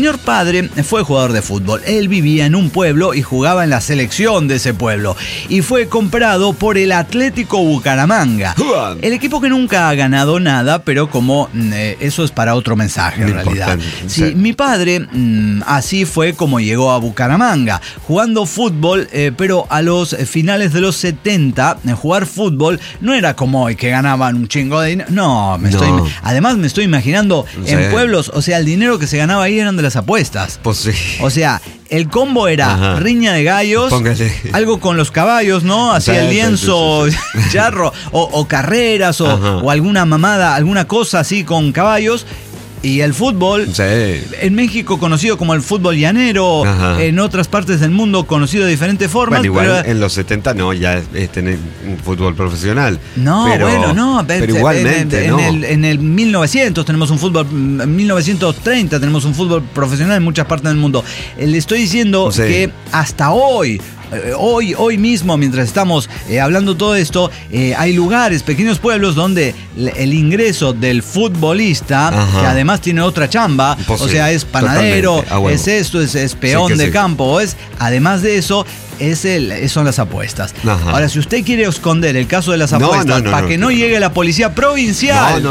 B: señor padre fue jugador de fútbol. Él vivía en un pueblo y jugaba en la selección de ese pueblo. Y fue comprado por el Atlético Bucaramanga. El equipo que nunca ha ganado nada, pero como eso es para otro mensaje en realidad. Sí, mi padre así fue como llegó a Bucaramanga, jugando fútbol, pero a los finales de los 70, jugar fútbol no era como hoy, que ganaban un chingo de dinero. No, además me estoy imaginando en pueblos, o sea, el dinero que se ganaba ahí eran de las apuestas.
A: Pues sí.
B: O sea, el combo era riña de gallos, algo con los caballos, ¿no? Hacia el lienzo, charro, o carreras, o alguna mamada, alguna cosa así con caballos. Y el fútbol, en México conocido como el fútbol llanero, en otras partes del mundo conocido de diferentes formas.
A: Bueno, igual en los 70 no, ya es tener un fútbol profesional.
B: No,
A: pero igualmente,
B: en el 1900 tenemos un fútbol, en 1930 tenemos un fútbol profesional en muchas partes del mundo. Le estoy diciendo que hasta hoy mismo, mientras estamos hablando todo esto, hay lugares, pequeños pueblos donde el ingreso del futbolista, que además tiene otra chamba, o sea, es panadero, es esto, es peón de campo, además de eso, son las apuestas. Ahora, si usted quiere esconder el caso de las apuestas para que no llegue la policía provincial,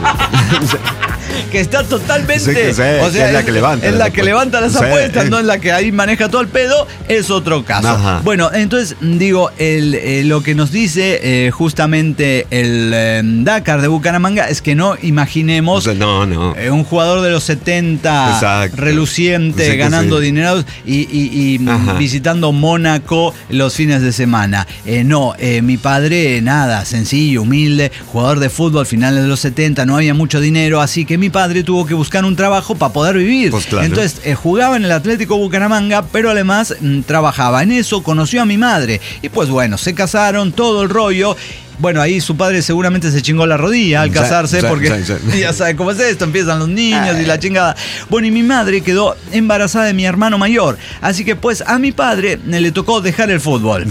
B: que está totalmente, o sea,
A: es la que levanta,
B: las apuestas, no es la que ahí maneja todo el pedo, es otro caso. Bueno, entonces digo, lo que nos dice justamente el Dakar de Bucaramanga es que no imaginemos un jugador de los 70 reluciente, ganando dinero y visitando Mónaco los fines de semana. Mi padre, nada, sencillo, humilde, jugador de fútbol, finales de los 70, no había mucho dinero, así que mi padre tuvo que buscar un trabajo para poder vivir.
A: Pues claro.
B: Entonces jugaba en el Atlético Bucaramanga, pero además trabajaba en eso, conoció a mi madre y pues bueno, se casaron, todo el rollo. Bueno, ahí su padre seguramente se chingó la rodilla al casarse, porque ya sabe cómo es esto, empiezan los niños y la chingada. Bueno, y mi madre quedó embarazada de mi hermano mayor, así que pues a mi padre le tocó dejar el fútbol.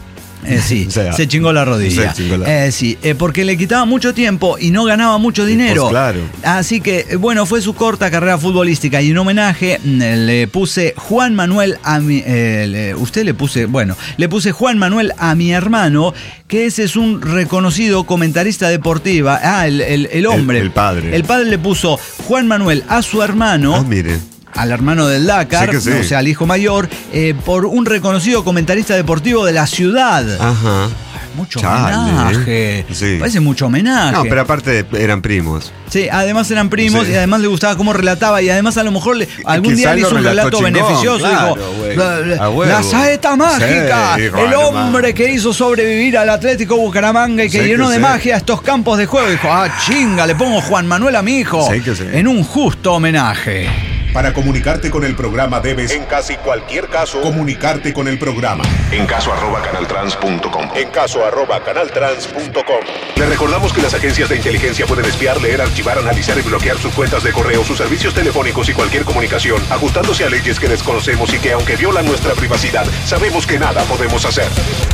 B: Se chingó la rodilla. Porque le quitaba mucho tiempo y no ganaba mucho dinero.
A: Pues claro.
B: Así que, bueno, fue su corta carrera futbolística y en homenaje le puse Juan Manuel a mi... le puse Juan Manuel a mi hermano, que ese es un reconocido comentarista deportiva. El hombre.
A: El padre.
B: El padre le puso Juan Manuel a su hermano.
A: Mire.
B: Al hermano del Dakar, o sea, al hijo mayor, por un reconocido comentarista deportivo de la ciudad. Mucho homenaje. Parece mucho homenaje.
A: No, pero aparte eran primos.
B: Sí, además eran primos y además le gustaba cómo relataba y además a lo mejor algún día le hizo un relato beneficioso.
A: Claro,
B: dijo, la saeta mágica, el hombre que hizo sobrevivir al Atlético Bucaramanga y que llenó de magia estos campos de juego. Dijo, chinga, le pongo Juan Manuel a mi hijo en un justo homenaje.
C: Para comunicarte con el programa debes, en casi cualquier caso, comunicarte con el programa. En caso @canaltrans.com. En caso @canaltrans.com. Le recordamos que las agencias de inteligencia pueden espiar, leer, archivar, analizar y bloquear sus cuentas de correo, sus servicios telefónicos y cualquier comunicación, ajustándose a leyes que desconocemos y que, aunque violan nuestra privacidad, sabemos que nada podemos hacer.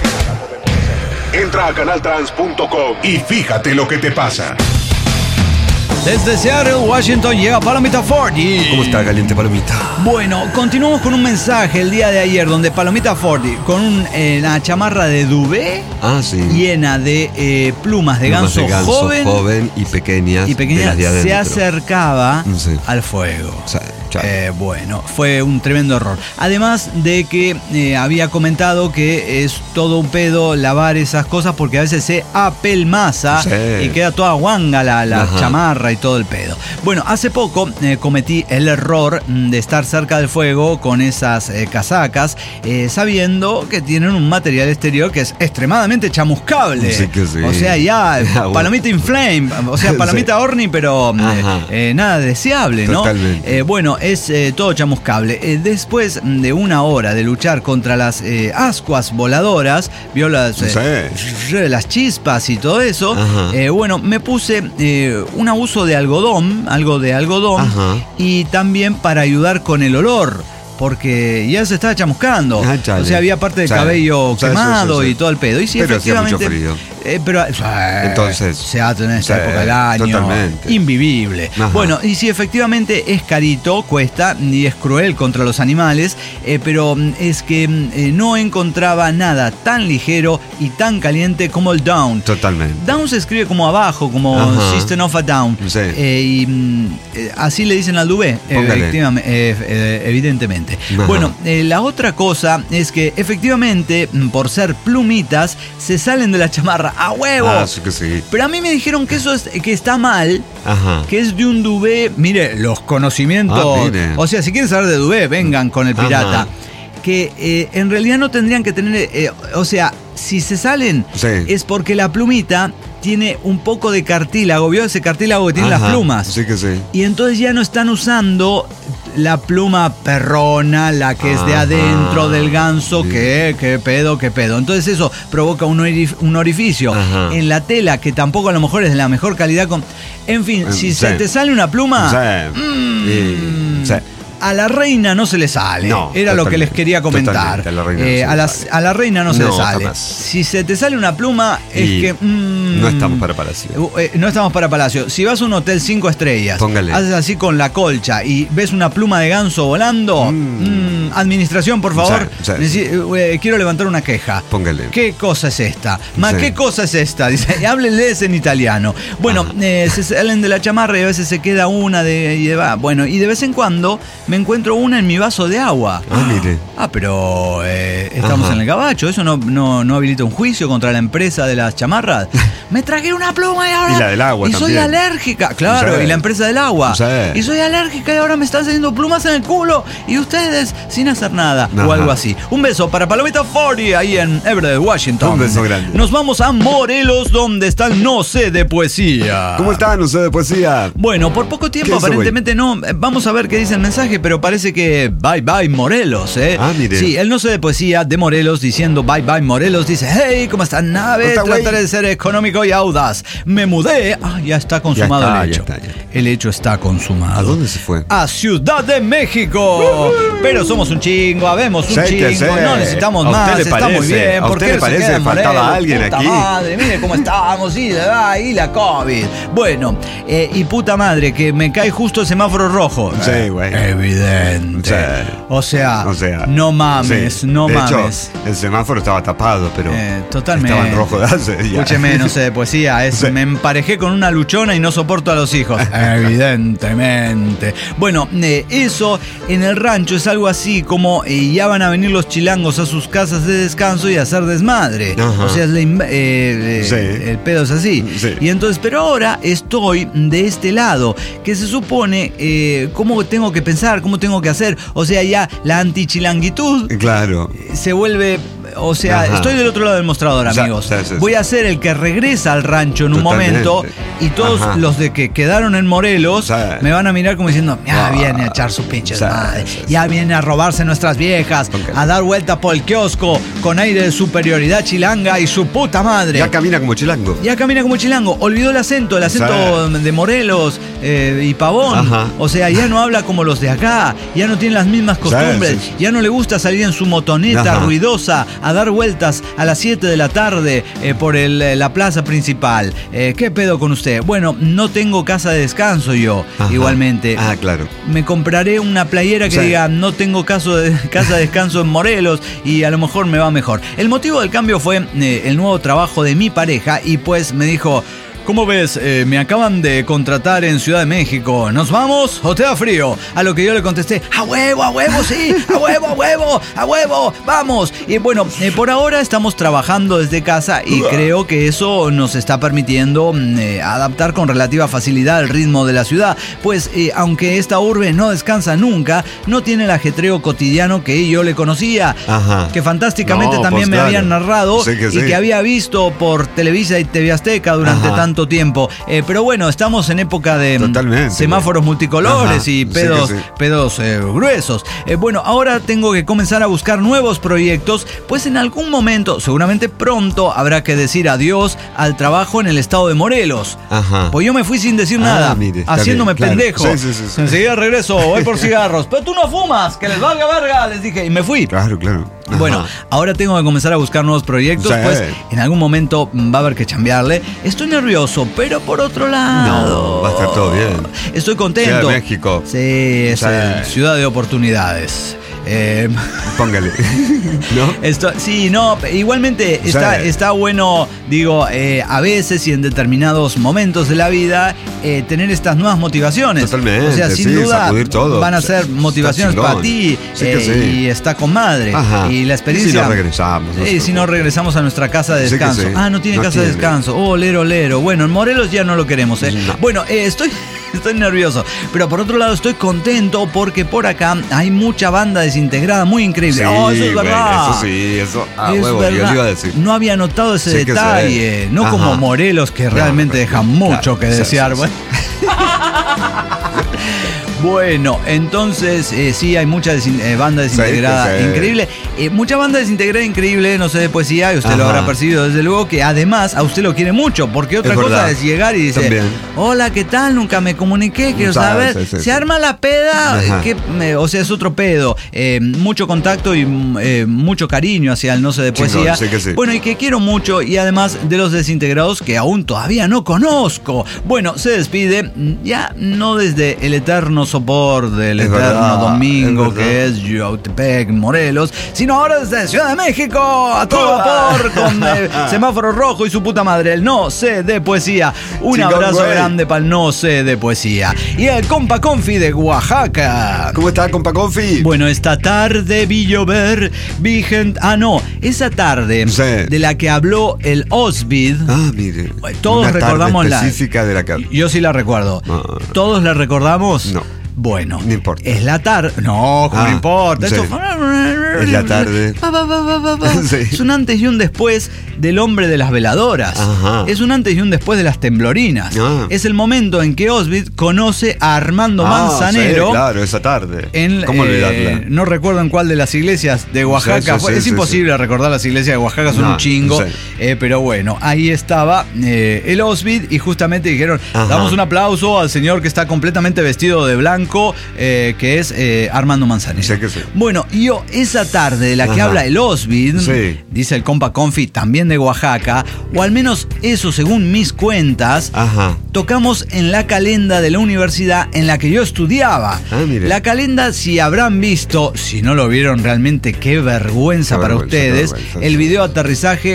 C: Entra a canaltrans.com y fíjate lo que te pasa.
B: Desde Seattle, Washington, llega Palomita Forti.
A: ¿Cómo está, caliente Palomita?
B: Bueno, continuamos con un mensaje el día de ayer donde Palomita Forti, con una chamarra de duvet llena de plumas de ganso joven
A: y pequeñas
B: se acercaba al fuego. Bueno, fue un tremendo error. Además de que había comentado que es todo un pedo lavar esas cosas porque a veces se apelmaza y queda toda guanga la chamarra y todo el pedo. Bueno, hace poco cometí el error de estar cerca del fuego con esas casacas, sabiendo que tienen un material exterior que es extremadamente chamuscable. O sea, palomita inflame, o sea, palomita horny, pero nada deseable, ¿no? Bueno, es todo chamuscable. Después de una hora de luchar contra las ascuas voladoras, vio las chispas y todo eso, bueno, me puse un abuso de algodón, y también para ayudar con el olor, porque ya se estaba chamuscando. O sea, había parte del cabello quemado y todo el pedo. Y sí,
A: pero
B: efectivamente, Pero
A: entonces
B: Seattle en esta época del año,
A: totalmente
B: invivible.
A: Ajá.
B: Bueno, y sí, efectivamente es carito, cuesta y es cruel contra los animales, pero es que no encontraba nada tan ligero y tan caliente como el Down.
A: Totalmente.
B: Down se escribe como abajo, como
A: Ajá.
B: System of a Down.
A: Sí.
B: Y así le dicen al duvet, evidentemente.
A: Ajá.
B: Bueno, la otra cosa es que efectivamente, por ser plumitas, se salen de la chamarra a huevo.
A: Ah, sí que sí.
B: Pero a mí me dijeron que eso es que está mal,
A: Ajá.
B: que es de un duvet. Mire, los conocimientos.
A: Mire.
B: O sea, si quieren saber de duvet, vengan con el pirata.
A: Ajá.
B: Que en realidad no tendrían que tener. O sea, si se salen,
A: Sí.
B: es porque la plumita tiene un poco de cartílago. ¿Vio ese cartílago que tiene
A: Ajá.
B: las plumas?
A: Sí que sí.
B: Y entonces ya no están usando la pluma perrona, la que es de
A: Ajá.
B: adentro del ganso.
A: Sí.
B: ¿Qué pedo? Entonces eso provoca un orificio
A: Ajá.
B: en la tela que tampoco a lo mejor es de la mejor calidad. En fin, si
A: Sí.
B: se te sale una pluma,
A: Sí. Sí.
B: a la reina no se le sale.
A: No,
B: Era lo que les
A: totalmente,
B: quería comentar.
A: totalmente, a la reina no se le sale.
B: a la reina no se
A: No,
B: le sale.
A: jamás.
B: Si se te sale una pluma, es
A: Y
B: que.
A: no estamos para Palacio.
B: No estamos para Palacio. Si vas a un hotel 5 estrellas,
A: Póngale.
B: haces así con la colcha y ves una pluma de ganso volando, administración, por favor,
A: Sí.
B: quiero levantar una queja.
A: Póngale.
B: ¿Qué cosa es esta? Ma,
A: Sí.
B: ¿qué cosa es esta? Dice, y háblenles en italiano. Bueno, se salen de la chamarra y a veces se queda una bueno, y de vez en cuando me encuentro una en mi vaso de agua.
A: Mire.
B: Pero estamos
A: Ajá.
B: en el gabacho. ¿Eso no habilita un juicio contra la empresa de las chamarras? Me tragué una pluma y ahora...
A: Y la del agua
B: y soy
A: también.
B: alérgica. Claro,
A: Sí.
B: y la empresa del agua.
A: Sí.
B: Y soy alérgica y ahora me están saliendo plumas en el culo. Y ustedes sin hacer nada.
A: Ajá.
B: O algo así. Un beso para Palomita 40 ahí en Everett, Washington.
A: Un beso grande.
B: Nos vamos a Morelos, donde está el No sé de poesía.
A: ¿Cómo están ustedes de poesía?
B: Bueno, por poco tiempo
A: ¿Qué hizo,
B: aparentemente no. Vamos a ver qué dice el mensaje, pero parece que bye bye Morelos, ¿eh?
A: Mire.
B: Sí, el No sé de poesía de Morelos diciendo bye bye Morelos dice, hey, ¿cómo están, nave?
A: ¿Cómo está, güey?
B: Trataré de ser económico y audaz. Me mudé. Ya está consumado
A: Ya está,
B: el hecho.
A: ya está.
B: El hecho está consumado.
A: ¿A dónde se fue?
B: A Ciudad de México. Pero somos un chingo, habemos un
A: Séquese.
B: chingo, no necesitamos
A: ¿A usted
B: más,
A: le
B: está
A: parece?
B: muy bien.
A: ¿A
B: ¿Por
A: usted
B: qué
A: le
B: se
A: parece
B: queda en
A: que faltaba
B: Morelos?
A: alguien
B: Puta
A: aquí?
B: madre, mire cómo estamos, y la COVID. Bueno, y puta madre, que me cae justo el semáforo rojo.
A: Sí, güey.
B: Evidente.
A: Sí.
B: O sea, no mames,
A: sí.
B: no
A: de
B: mames.
A: Hecho, el semáforo estaba tapado, pero
B: Totalmente.
A: estaba en rojo de hace ya.
B: Escúcheme, no sé de poesía,
A: Sí.
B: me emparejé con una luchona y no soporto a los hijos. Evidentemente. Bueno, eso en el rancho es algo así como ya van a venir los chilangos a sus casas de descanso y a hacer desmadre.
A: Ajá.
B: O sea,
A: Sí.
B: el pedo es así.
A: Sí.
B: Y entonces, pero ahora estoy de este lado, que se supone cómo tengo que pensar, cómo tengo que hacer. O sea, ya la antichilanguitud
A: Claro.
B: se vuelve... O sea,
A: Ajá.
B: estoy del otro lado del mostrador, amigos.
A: Sí.
B: Voy a ser el que regresa al rancho en un
A: Totalmente.
B: momento y todos
A: Ajá.
B: los de que quedaron en Morelos
A: Sí.
B: me van a mirar como diciendo, ya
A: Ah.
B: viene a echar su pinche
A: Sí,
B: madre,
A: sí,
B: ya viene a robarse nuestras viejas,
A: Ok.
B: a dar vuelta por el kiosco con aire de superioridad chilanga y su puta madre.
A: Ya camina como chilango.
B: Ya camina como chilango, olvidó el acento de Morelos y Pavón.
A: Ajá.
B: O sea, ya no habla como los de acá, ya no tiene las mismas costumbres,
A: sí.
B: ya no le gusta salir en su motoneta
A: Ajá.
B: ruidosa a dar vueltas a las 7 de la tarde por la plaza principal. ¿Qué pedo con usted? Bueno, no tengo casa de descanso yo,
A: Ajá.
B: igualmente.
A: Claro.
B: Me compraré una playera que
A: Sí.
B: diga no tengo casa de descanso en Morelos y a lo mejor me va mejor. El motivo del cambio fue el nuevo trabajo de mi pareja y pues me dijo, ¿cómo ves? Me acaban de contratar en Ciudad de México. ¿Nos vamos o te da frío? A lo que yo le contesté, a huevo, sí, a huevo, vamos. Y bueno, por ahora estamos trabajando desde casa y creo que eso nos está permitiendo adaptar con relativa facilidad al ritmo de la ciudad. Pues aunque esta urbe no descansa nunca, no tiene el ajetreo cotidiano que yo le conocía.
A: Ajá.
B: Que fantásticamente
A: No,
B: también
A: pues
B: me
A: claro.
B: habían narrado
A: Sí que
B: y
A: sí.
B: que había visto por Televisa y TV Azteca durante
A: Ajá.
B: tanto tiempo. Pero bueno, estamos en época de
A: Totalmente,
B: semáforos multicolores
A: Ajá.
B: y
A: Sí
B: pedos,
A: que sí.
B: pedos gruesos. Bueno, ahora tengo que comenzar a buscar nuevos proyectos, pues en algún momento, seguramente pronto, habrá que decir adiós al trabajo en el estado de Morelos.
A: Ajá.
B: Pues yo me fui sin decir nada,
A: mire, está
B: haciéndome
A: bien, claro.
B: pendejo.
A: Sí.
B: Enseguida regreso, voy por cigarros. Pero tú no fumas, que les valga verga, les dije, y me fui.
A: Claro.
B: Bueno, ahora tengo que comenzar a buscar nuevos proyectos, pues en algún momento va a haber que chambearle. Estoy nervioso, pero por otro lado...
A: No, va a estar todo bien.
B: Estoy contento.
A: Ciudad de México.
B: Sí, es ciudad de oportunidades.
A: Póngale. ¿No?
B: Sí, no, igualmente está bueno, digo, a veces y en determinados momentos de la vida, tener estas nuevas motivaciones.
A: Totalmente.
B: O sea, sin duda
A: todo.
B: van a ser motivaciones para ti, y está con madre. Y la experiencia.
A: ¿Y si nos regresamos?
B: Si no regresamos a nuestra casa de descanso. No tiene casa de descanso. Lero. Bueno, en Morelos ya no lo queremos. No. Bueno, estoy nervioso, pero por otro lado estoy contento porque por acá hay mucha banda desintegrada muy increíble. Eso es verdad.
A: Eso
B: es
A: huevo,
B: verdad.
A: yo le iba a decir.
B: No había notado ese detalle, no como Morelos, que realmente deja mucho que desear. Bueno, entonces sí, hay mucha banda desintegrada increíble. Mucha banda desintegrada increíble, no sé, de poesía, y usted lo habrá percibido desde luego, que además a usted lo quiere mucho, porque otra cosa es llegar y dice, hola, ¿qué tal? Nunca me comuniqué, quiero saber. Se arma la peda, o sea, es otro pedo. Mucho contacto y mucho cariño hacia el no sé de poesía. Bueno, y que quiero mucho, y además de los desintegrados que aún todavía no conozco. Bueno, se despide, ya no desde el eterno sopor del eterno domingo que es Yautepec, Morelos, sino ahora desde Ciudad de México, a todo vapor, con semáforo rojo y su puta madre, el no sé de poesía. Un abrazo grande para el no sé de poesía. Y el compa Confi de Oaxaca.
A: ¿Cómo está, compa Confi?
B: Bueno, esta tarde vi llover, vi gente... esa tarde de la que habló el Osvid.
A: Mire.
B: Todos recordamos la
A: específica de la carta.
B: Yo sí la recuerdo. ¿Todos la recordamos?
A: No.
B: Bueno,
A: no importa.
B: Es la tarde. No, ¿cómo no importa?
A: Sí. Es la tarde.
B: Sí. Es un antes y un después del hombre de las veladoras. Es un antes y un después de las temblorinas. Es el momento en que Osvid conoce a Armando Manzanero.
A: Sí, claro, esa tarde.
B: ¿Cómo olvidarla? No recuerdo en cuál de las iglesias de Oaxaca. Es imposible recordar las iglesias de Oaxaca, son un chingo. Pero bueno, ahí estaba el Osvid y justamente dijeron, damos un aplauso al señor que está completamente vestido de blanco, que es Armando Manzanero. Bueno, yo esa tarde de la que habla el Osvid, dice el compa Confi, también de Oaxaca, o al menos eso según mis cuentas, tocamos en la calenda de la universidad en la que yo estudiaba. La calenda, si habrán visto, si no lo vieron realmente, qué vergüenza para ustedes, el video aterrizaje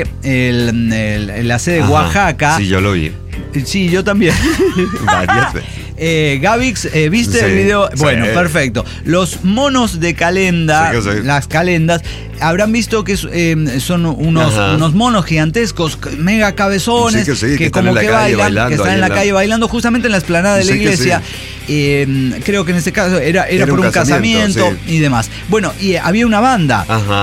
B: en la sede de Oaxaca.
A: Sí, yo lo vi.
B: Sí, yo también.
A: Varias veces.
B: Gavix, ¿viste el video? Bueno, perfecto. Los monos de calenda, las calendas, habrán visto que son unos monos gigantescos, mega cabezones, que como que bailan, que están en la calle bailando justamente en la explanada de la iglesia. Creo que en este caso era por un casamiento y demás. Bueno, y había una banda,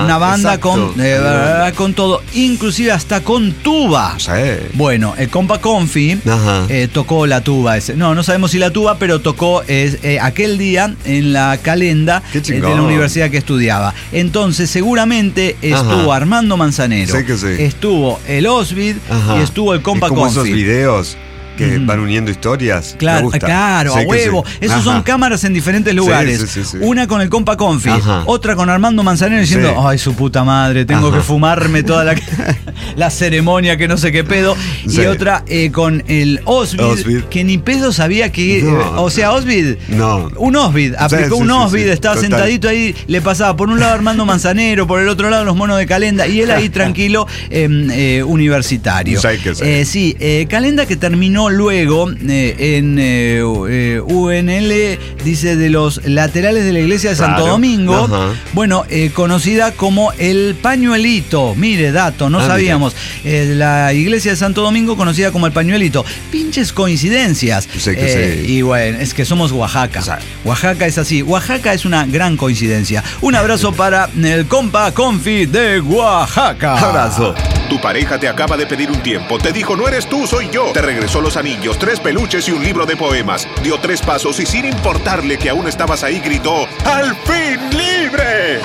B: con todo, inclusive hasta con tuba. Bueno, el compa Confi tocó la tuba. No sabemos si la tuba, pero tocó aquel día en la calenda de la universidad que estudiaba. Entonces, seguramente estuvo Armando Manzanero, estuvo el Osvid y estuvo el compa Confi.
A: Esos videos que van uniendo historias.
B: Claro, a huevo. Esos son cámaras en diferentes lugares. Una con el compa Confi, otra con Armando Manzanero diciendo, ay, su puta madre, tengo que fumarme toda la ceremonia, que no sé qué pedo. Y otra con el Osvid, que ni pedo sabía que... o sea, Osvid, un Osvid, aplicó un Osvid, estaba sentadito ahí, le pasaba por un lado Armando Manzanero, por el otro lado los monos de calenda, y él ahí tranquilo, universitario. Calenda que terminó luego en UNL, dice, de los laterales de la iglesia de Santo Domingo. Bueno, conocida como el Pañuelito. Mire, dato, no sabíamos. La iglesia de Santo Domingo conocida como el Pañuelito. Pinches coincidencias. Y bueno, es que somos Oaxaca. Oaxaca es así. Oaxaca es una gran coincidencia. Un abrazo para el compa Confi de Oaxaca.
A: Abrazo.
C: Tu pareja te acaba de pedir un tiempo. Te dijo, no eres tú, soy yo. Te regresó los anillos, 3 peluches y un libro de poemas. Dio 3 pasos y sin importarle que aún estabas ahí, gritó, ¡al fin libre!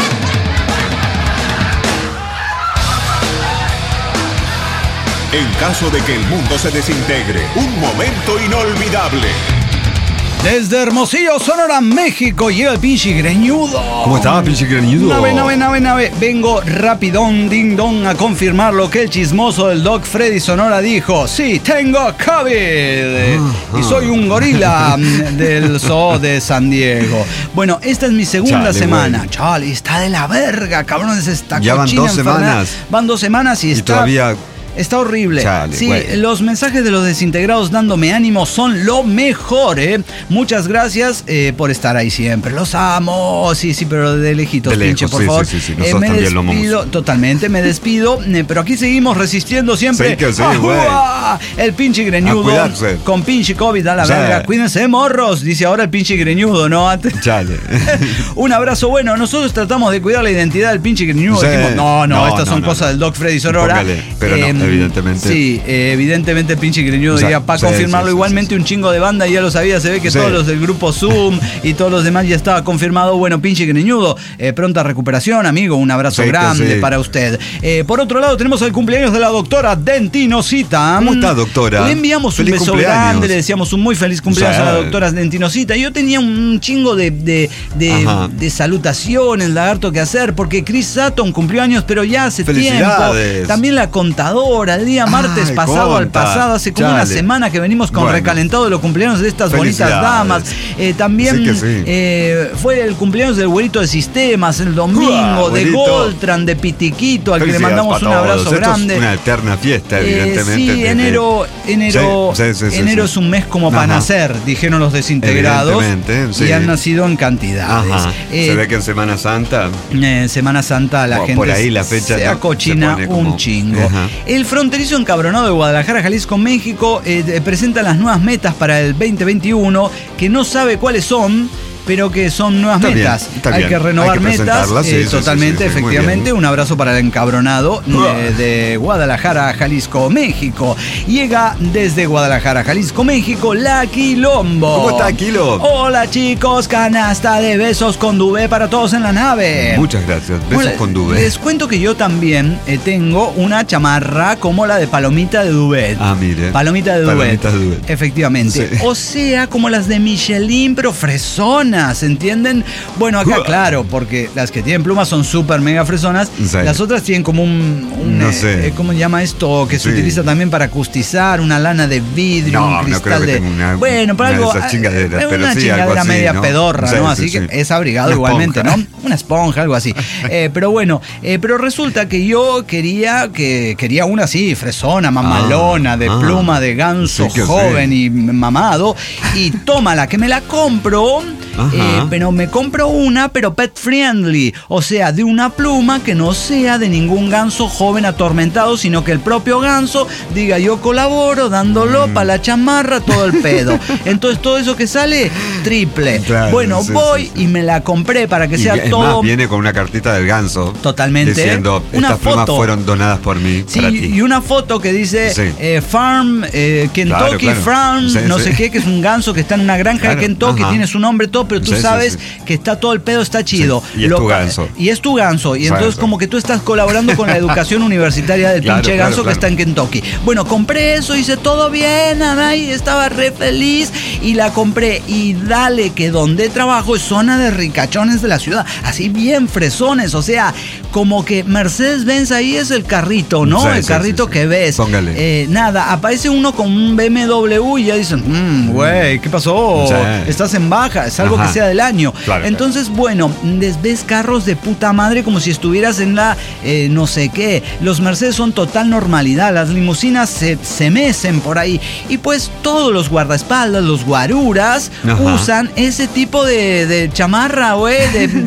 C: En caso de que el mundo se desintegre, un momento inolvidable.
B: Desde Hermosillo, Sonora, México, llega el pinche greñudo.
A: ¿Cómo estaba, pinche greñudo?
B: Nave. Vengo rapidón, ding dong, a confirmar lo que el chismoso del Doc Freddy Sonora dijo. Sí, tengo COVID. Y soy un gorila del zoo de San Diego. Bueno, esta es mi segunda semana. Güey. Chale, está de la verga, cabrones, esta
A: ya
B: cochina
A: van 2 semanas.
B: Van 2 semanas y está...
A: todavía...
B: Está horrible.
A: Chale,
B: sí,
A: güey.
B: Los mensajes de los desintegrados dándome ánimo son lo mejor, ¿eh? Muchas gracias por estar ahí siempre. Los amo. Sí, pero de lejitos, pinche, por favor.
A: Sí. Nosotros
B: me
A: también
B: despido,
A: lo amamos.
B: Totalmente, me despido. Pero aquí seguimos resistiendo siempre.
A: Sí, que sí, güey.
B: El pinche greñudo. Con pinche COVID a la verga. Cuídense, morros. Dice ahora el pinche greñudo, ¿no?
A: Chale.
B: Un abrazo. Bueno, nosotros tratamos de cuidar la identidad del pinche greñudo.
A: Sí.
B: Dijimos, no, estas son cosas del Doc Freddy Sonora.
A: Póngale, pero no. Evidentemente.
B: Sí, evidentemente el pinche greñudo diría, para confirmarlo, igualmente un chingo de banda, ya lo sabía, se ve que todos los del grupo Zoom y todos los demás ya estaba confirmado. Bueno, pinche greñudo, pronta recuperación, amigo, un abrazo grande para usted. Por otro lado, tenemos el cumpleaños de la doctora Dentinosita.
A: ¿Cómo está, doctora?
B: Le enviamos
A: feliz
B: un beso grande, le deseamos un muy feliz cumpleaños a la doctora Dentinosita. Yo tenía un chingo de salutaciones, lagarto, que hacer, porque Chris Sutton cumplió años, pero ya hace tiempo. También la contadora, el día martes pasado hace como una semana que venimos con recalentado de los cumpleaños de estas bonitas damas. También fue el cumpleaños del güerito de Sistemas el domingo, de Goltran, de Pitiquito, al que le mandamos un abrazo grande.
A: Es una eterna fiesta, evidentemente.
B: Sí, enero es un mes como para nacer, dijeron los desintegrados. Y han nacido en cantidades.
A: Se ve que en Semana Santa.
B: La gente
A: por ahí la fecha
B: se acochina un chingo. El fronterizo encabronado de Guadalajara, Jalisco, México, presenta las nuevas metas para el 2021, que no sabe cuáles son, pero que son nuevas metas. Hay que renovar metas. Totalmente, efectivamente. Un abrazo para el encabronado de Guadalajara, Jalisco, México. Llega desde Guadalajara, Jalisco, México, la Quilombo.
A: ¿Cómo está, Quilo?
B: Hola, chicos, canasta de besos con Dubé para todos en la nave.
A: Muchas gracias, besos con Dubé.
B: Les cuento que yo también tengo una chamarra como la de Palomita de Dubé.
A: Mire.
B: Palomita de Dubé. Efectivamente. O sea, como las de Michelin, pero fresonas. ¿Entienden? Bueno, acá claro, porque las que tienen plumas son súper mega fresonas. Las otras tienen como no sé. ¿Cómo se llama esto? Que se utiliza también para acustizar, una lana de vidrio, un cristal bueno, para algo.
A: Una
B: chingadera
A: así,
B: media
A: ¿no?
B: pedorra, ¿no? Así que es abrigado igualmente, ¿no? Una esponja, algo así. Pero bueno, pero resulta que yo quería una así, fresona, mamalona, de pluma de ganso joven y mamado. Y tómala, que me la compro. Pero me compro una, pero pet friendly, o sea, de una pluma que no sea de ningún ganso joven atormentado, sino que el propio ganso diga, yo colaboro dándolo para la chamarra, todo el pedo. Entonces todo eso que sale, triple. Claro, voy y me la compré para que sea todo.
A: Más, viene con una cartita del ganso.
B: Totalmente.
A: Diciendo, estas plumas fueron donadas por mí.
B: Sí,
A: para ti.
B: Y una foto que dice Farm, Kentucky Farm, no sé qué, que es un ganso que está en una granja de Kentucky, tiene su nombre, todo, pero tú sabes que está todo el pedo, está chido.
A: Y es tu ganso.
B: Y es tu ganso. Y entonces como que tú estás colaborando con la educación universitaria del pinche ganso que está en Kentucky. Bueno, compré eso, hice todo bien, y estaba re feliz y la compré. Y dale que donde trabajo es zona de ricachones de la ciudad, así bien fresones, o sea, como que Mercedes-Benz ahí es el carrito, ¿no? El carrito que ves.
A: Póngale.
B: Nada, aparece uno con un BMW y ya dicen, güey, ¿qué pasó? Estás en baja, es algo que sea del año. Entonces, bueno, ves carros de puta madre como si estuvieras en la no sé qué. Los Mercedes son total normalidad, las limusinas se mecen por ahí. Y pues todos los guardaespaldas, los guaruras, usan ese tipo de chamarra, güey,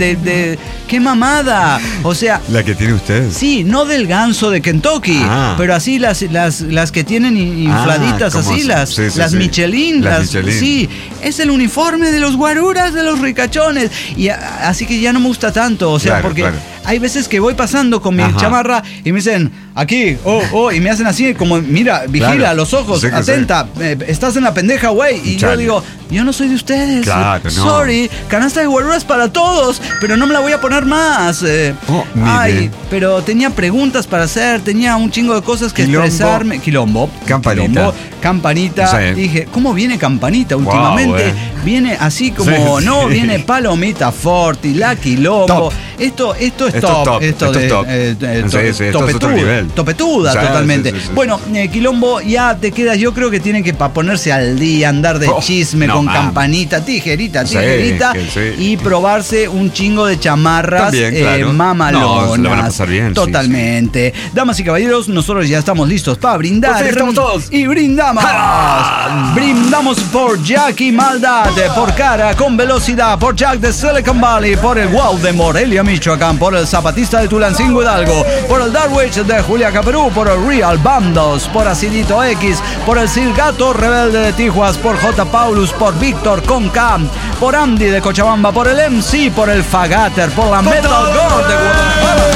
B: de qué mamada. O sea,
A: la que tiene usted.
B: Sí, no del ganso de Kentucky, pero así las que tienen infladitas, así, las Michelin, sí, es el uniforme de los guaruras, de los ricachones. Y así que ya no me gusta tanto, o sea, porque hay veces que voy pasando con mi chamarra y me dicen, aquí, y me hacen así, como, mira, vigila los ojos, atenta, estás en la pendeja, güey. Y yo digo, yo no soy de ustedes. Sorry, canasta de guaruras para todos, pero no me la voy a poner llamar más. Pero tenía preguntas para hacer, tenía un chingo de cosas que expresarme. Quilombo. Campanita. Sí. Dije, ¿cómo viene Campanita últimamente? Viene así como, viene Palomita Forti, la Quilombo. Top. Esto es top. Esto es top.
A: Esto es otro nivel.
B: Topetuda, totalmente. Sí. Bueno, Quilombo, ya te quedas, yo creo que tienen que para ponerse al día, andar de chisme con Campanita, tijerita, y probarse un chingo de chamarras. También, claro. Mamalonas.
A: Lo van a pasar bien.
B: Totalmente. Damas y caballeros, nosotros ya estamos listos para brindar.
A: Pues estamos todos.
B: Y brindamos. Brindamos por Jackie Maldad, por Cara con Velocidad, por Jack de Silicon Valley, por el Wow de Morelia, Michoacán, por el Zapatista de Tulancingo Hidalgo, por el Darwich de Juliaca, Perú, por el Real Bandos, por Acidito X, por el Silgato Rebelde de Tijuas, por J. Paulus, por Víctor con K, por Andy de Cochabamba, por el MC, por el Fagater, por la Metal Girl de Guadalajara.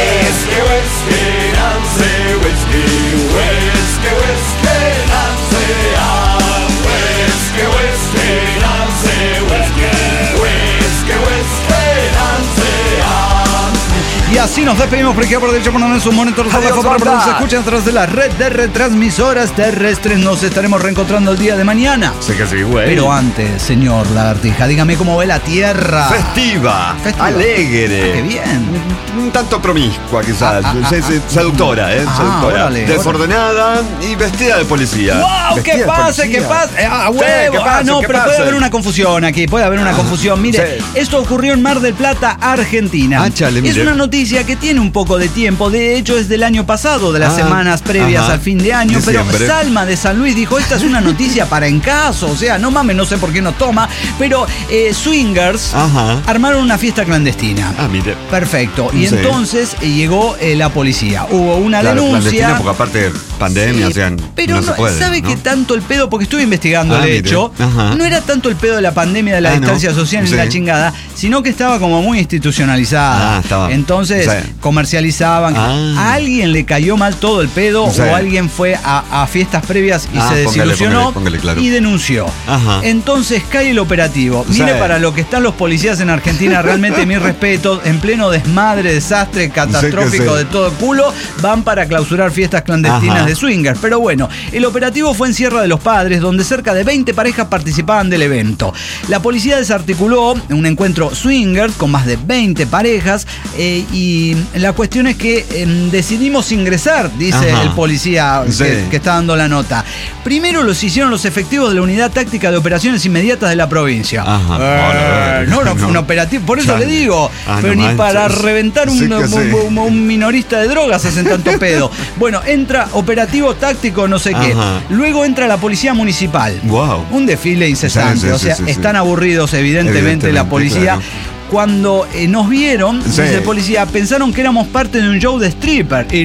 B: Y así nos despedimos porque aprovecho por darnos un momento se escuchan a través de la red de retransmisoras terrestres. Nos estaremos reencontrando el día de mañana.
A: Sé que sí, güey.
B: Pero antes, señor Lagartija, dígame cómo ve la tierra.
A: Festiva. Alegre.
B: Qué bien.
A: Un tanto promiscua, quizás. Seductora, seductora. Órale, desordenada y vestida de policía.
B: ¡Wow! ¡Que pase, que pase! ¡Huevo! Pero puede haber una confusión aquí. Puede haber una confusión. Mire, esto ocurrió en Mar del Plata, Argentina. Es una noticia que tiene un poco de tiempo. De hecho, es del año pasado, de las semanas previas al fin de año. Diciembre. Pero Salma de San Luis dijo, esta es una noticia para en caso. O sea, no mames, no sé por qué nos toma. Pero swingers armaron una fiesta clandestina.
A: Mire.
B: Perfecto. Y entonces llegó la policía. Hubo una denuncia.
A: Porque aparte pandemia,
B: pero no se puede, ¿sabe que tanto el pedo? Porque estuve investigando el hecho. No era tanto el pedo de la pandemia, de la distancia social ni la chingada, sino que estaba como muy institucionalizada. Entonces comercializaban. A alguien le cayó mal todo el pedo o alguien fue a fiestas previas y se desilusionó y denunció. Entonces cae el operativo. Mire, para lo que están los policías en Argentina, realmente mis respetos, en pleno desmadre, desastre catastrófico de todo culo, van para clausurar fiestas clandestinas de swingers. Pero bueno, el operativo fue en Sierra de los Padres, donde cerca de 20 parejas participaban del evento. La policía desarticuló un encuentro swingers con más de 20 parejas y la cuestión es que decidimos ingresar, dice el policía que está dando la nota. Primero los hicieron los efectivos de la Unidad Táctica de Operaciones Inmediatas de la provincia. No fue un operativo, por eso le digo, pero ni para reventar un minorista de drogas hacen tanto pedo. Bueno, entra operativo táctico no sé qué. Luego entra la policía municipal. Un desfile incesante, están aburridos evidentemente la policía. Claro. Cuando nos vieron, dice el policía, pensaron que éramos parte de un show de stripper. Y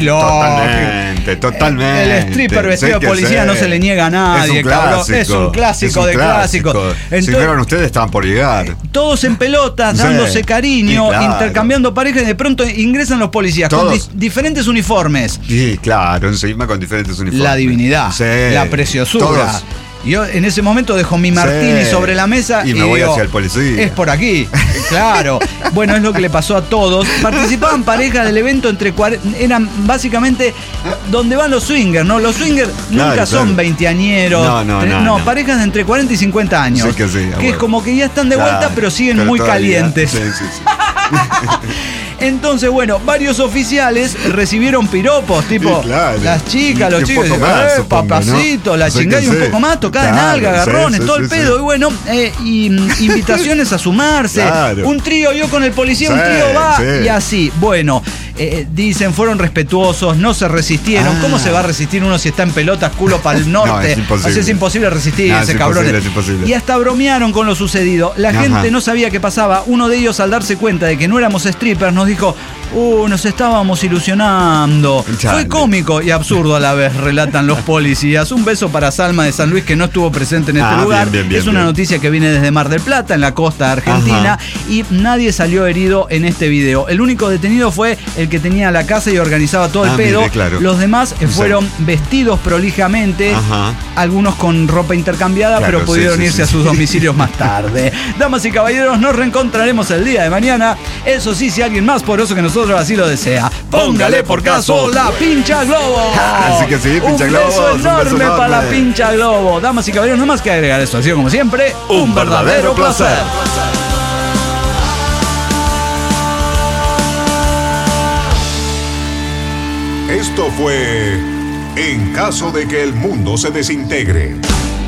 A: Totalmente.
B: El stripper vestido de policía no se le niega a nadie, cabrón. Es un clásico de clásicos.
A: Entonces, si fueron ustedes, estaban por llegar.
B: Todos en pelotas, dándose cariño, intercambiando parejas, y de pronto ingresan los policías con diferentes uniformes.
A: Sí, claro, encima con diferentes uniformes.
B: La divinidad, la preciosura. Todos. Yo en ese momento dejo mi martini sobre la mesa
A: y me voy hacia el policía.
B: Es por aquí, claro. Bueno, es lo que le pasó a todos. Participaban parejas del evento eran básicamente donde van los swingers, ¿no? Los swingers nunca son veinteañeros. No, parejas de entre 40 y 50 años. Que es como que ya están de vuelta, pero siguen muy calientes. Sí. Entonces, bueno, varios oficiales recibieron piropos, tipo, las chicas, los chicos, papacito, la chingada y un poco más, tocada nalga, agarrones, todo el pedo. Y bueno, invitaciones a sumarse. Un trío yo con el policía, un trío va, y así. Bueno, dicen, fueron respetuosos, no se resistieron. ¿Cómo se va a resistir uno si está en pelotas, culo para el norte? Es imposible resistirse, cabrones. Y hasta bromearon con lo sucedido. La gente no sabía qué pasaba. Uno de ellos, al darse cuenta de que no éramos strippers, nos dijo, nos estábamos ilusionando. Fue cómico y absurdo a la vez, relatan los policías. Un beso para Salma de San Luis, que no estuvo presente en este lugar. Es una noticia que viene desde Mar del Plata, en la costa argentina, y nadie salió herido en este video. El único detenido fue el que tenía la casa y organizaba todo el pedo.
A: Mire, claro.
B: Los demás fueron vestidos prolijamente, algunos con ropa intercambiada,
A: claro,
B: pero pudieron irse a sus domicilios más tarde. Damas y caballeros, nos reencontraremos el día de mañana. Eso sí, si alguien más poderoso que nosotros así lo desea, póngale por caso la pincha globo.
A: Así que sí, pincha globo.
B: Un beso enorme para la pincha globo. Damas y caballeros, no más que agregar esto. Ha sido como siempre un verdadero placer.
C: Esto fue En caso de que el mundo se desintegre.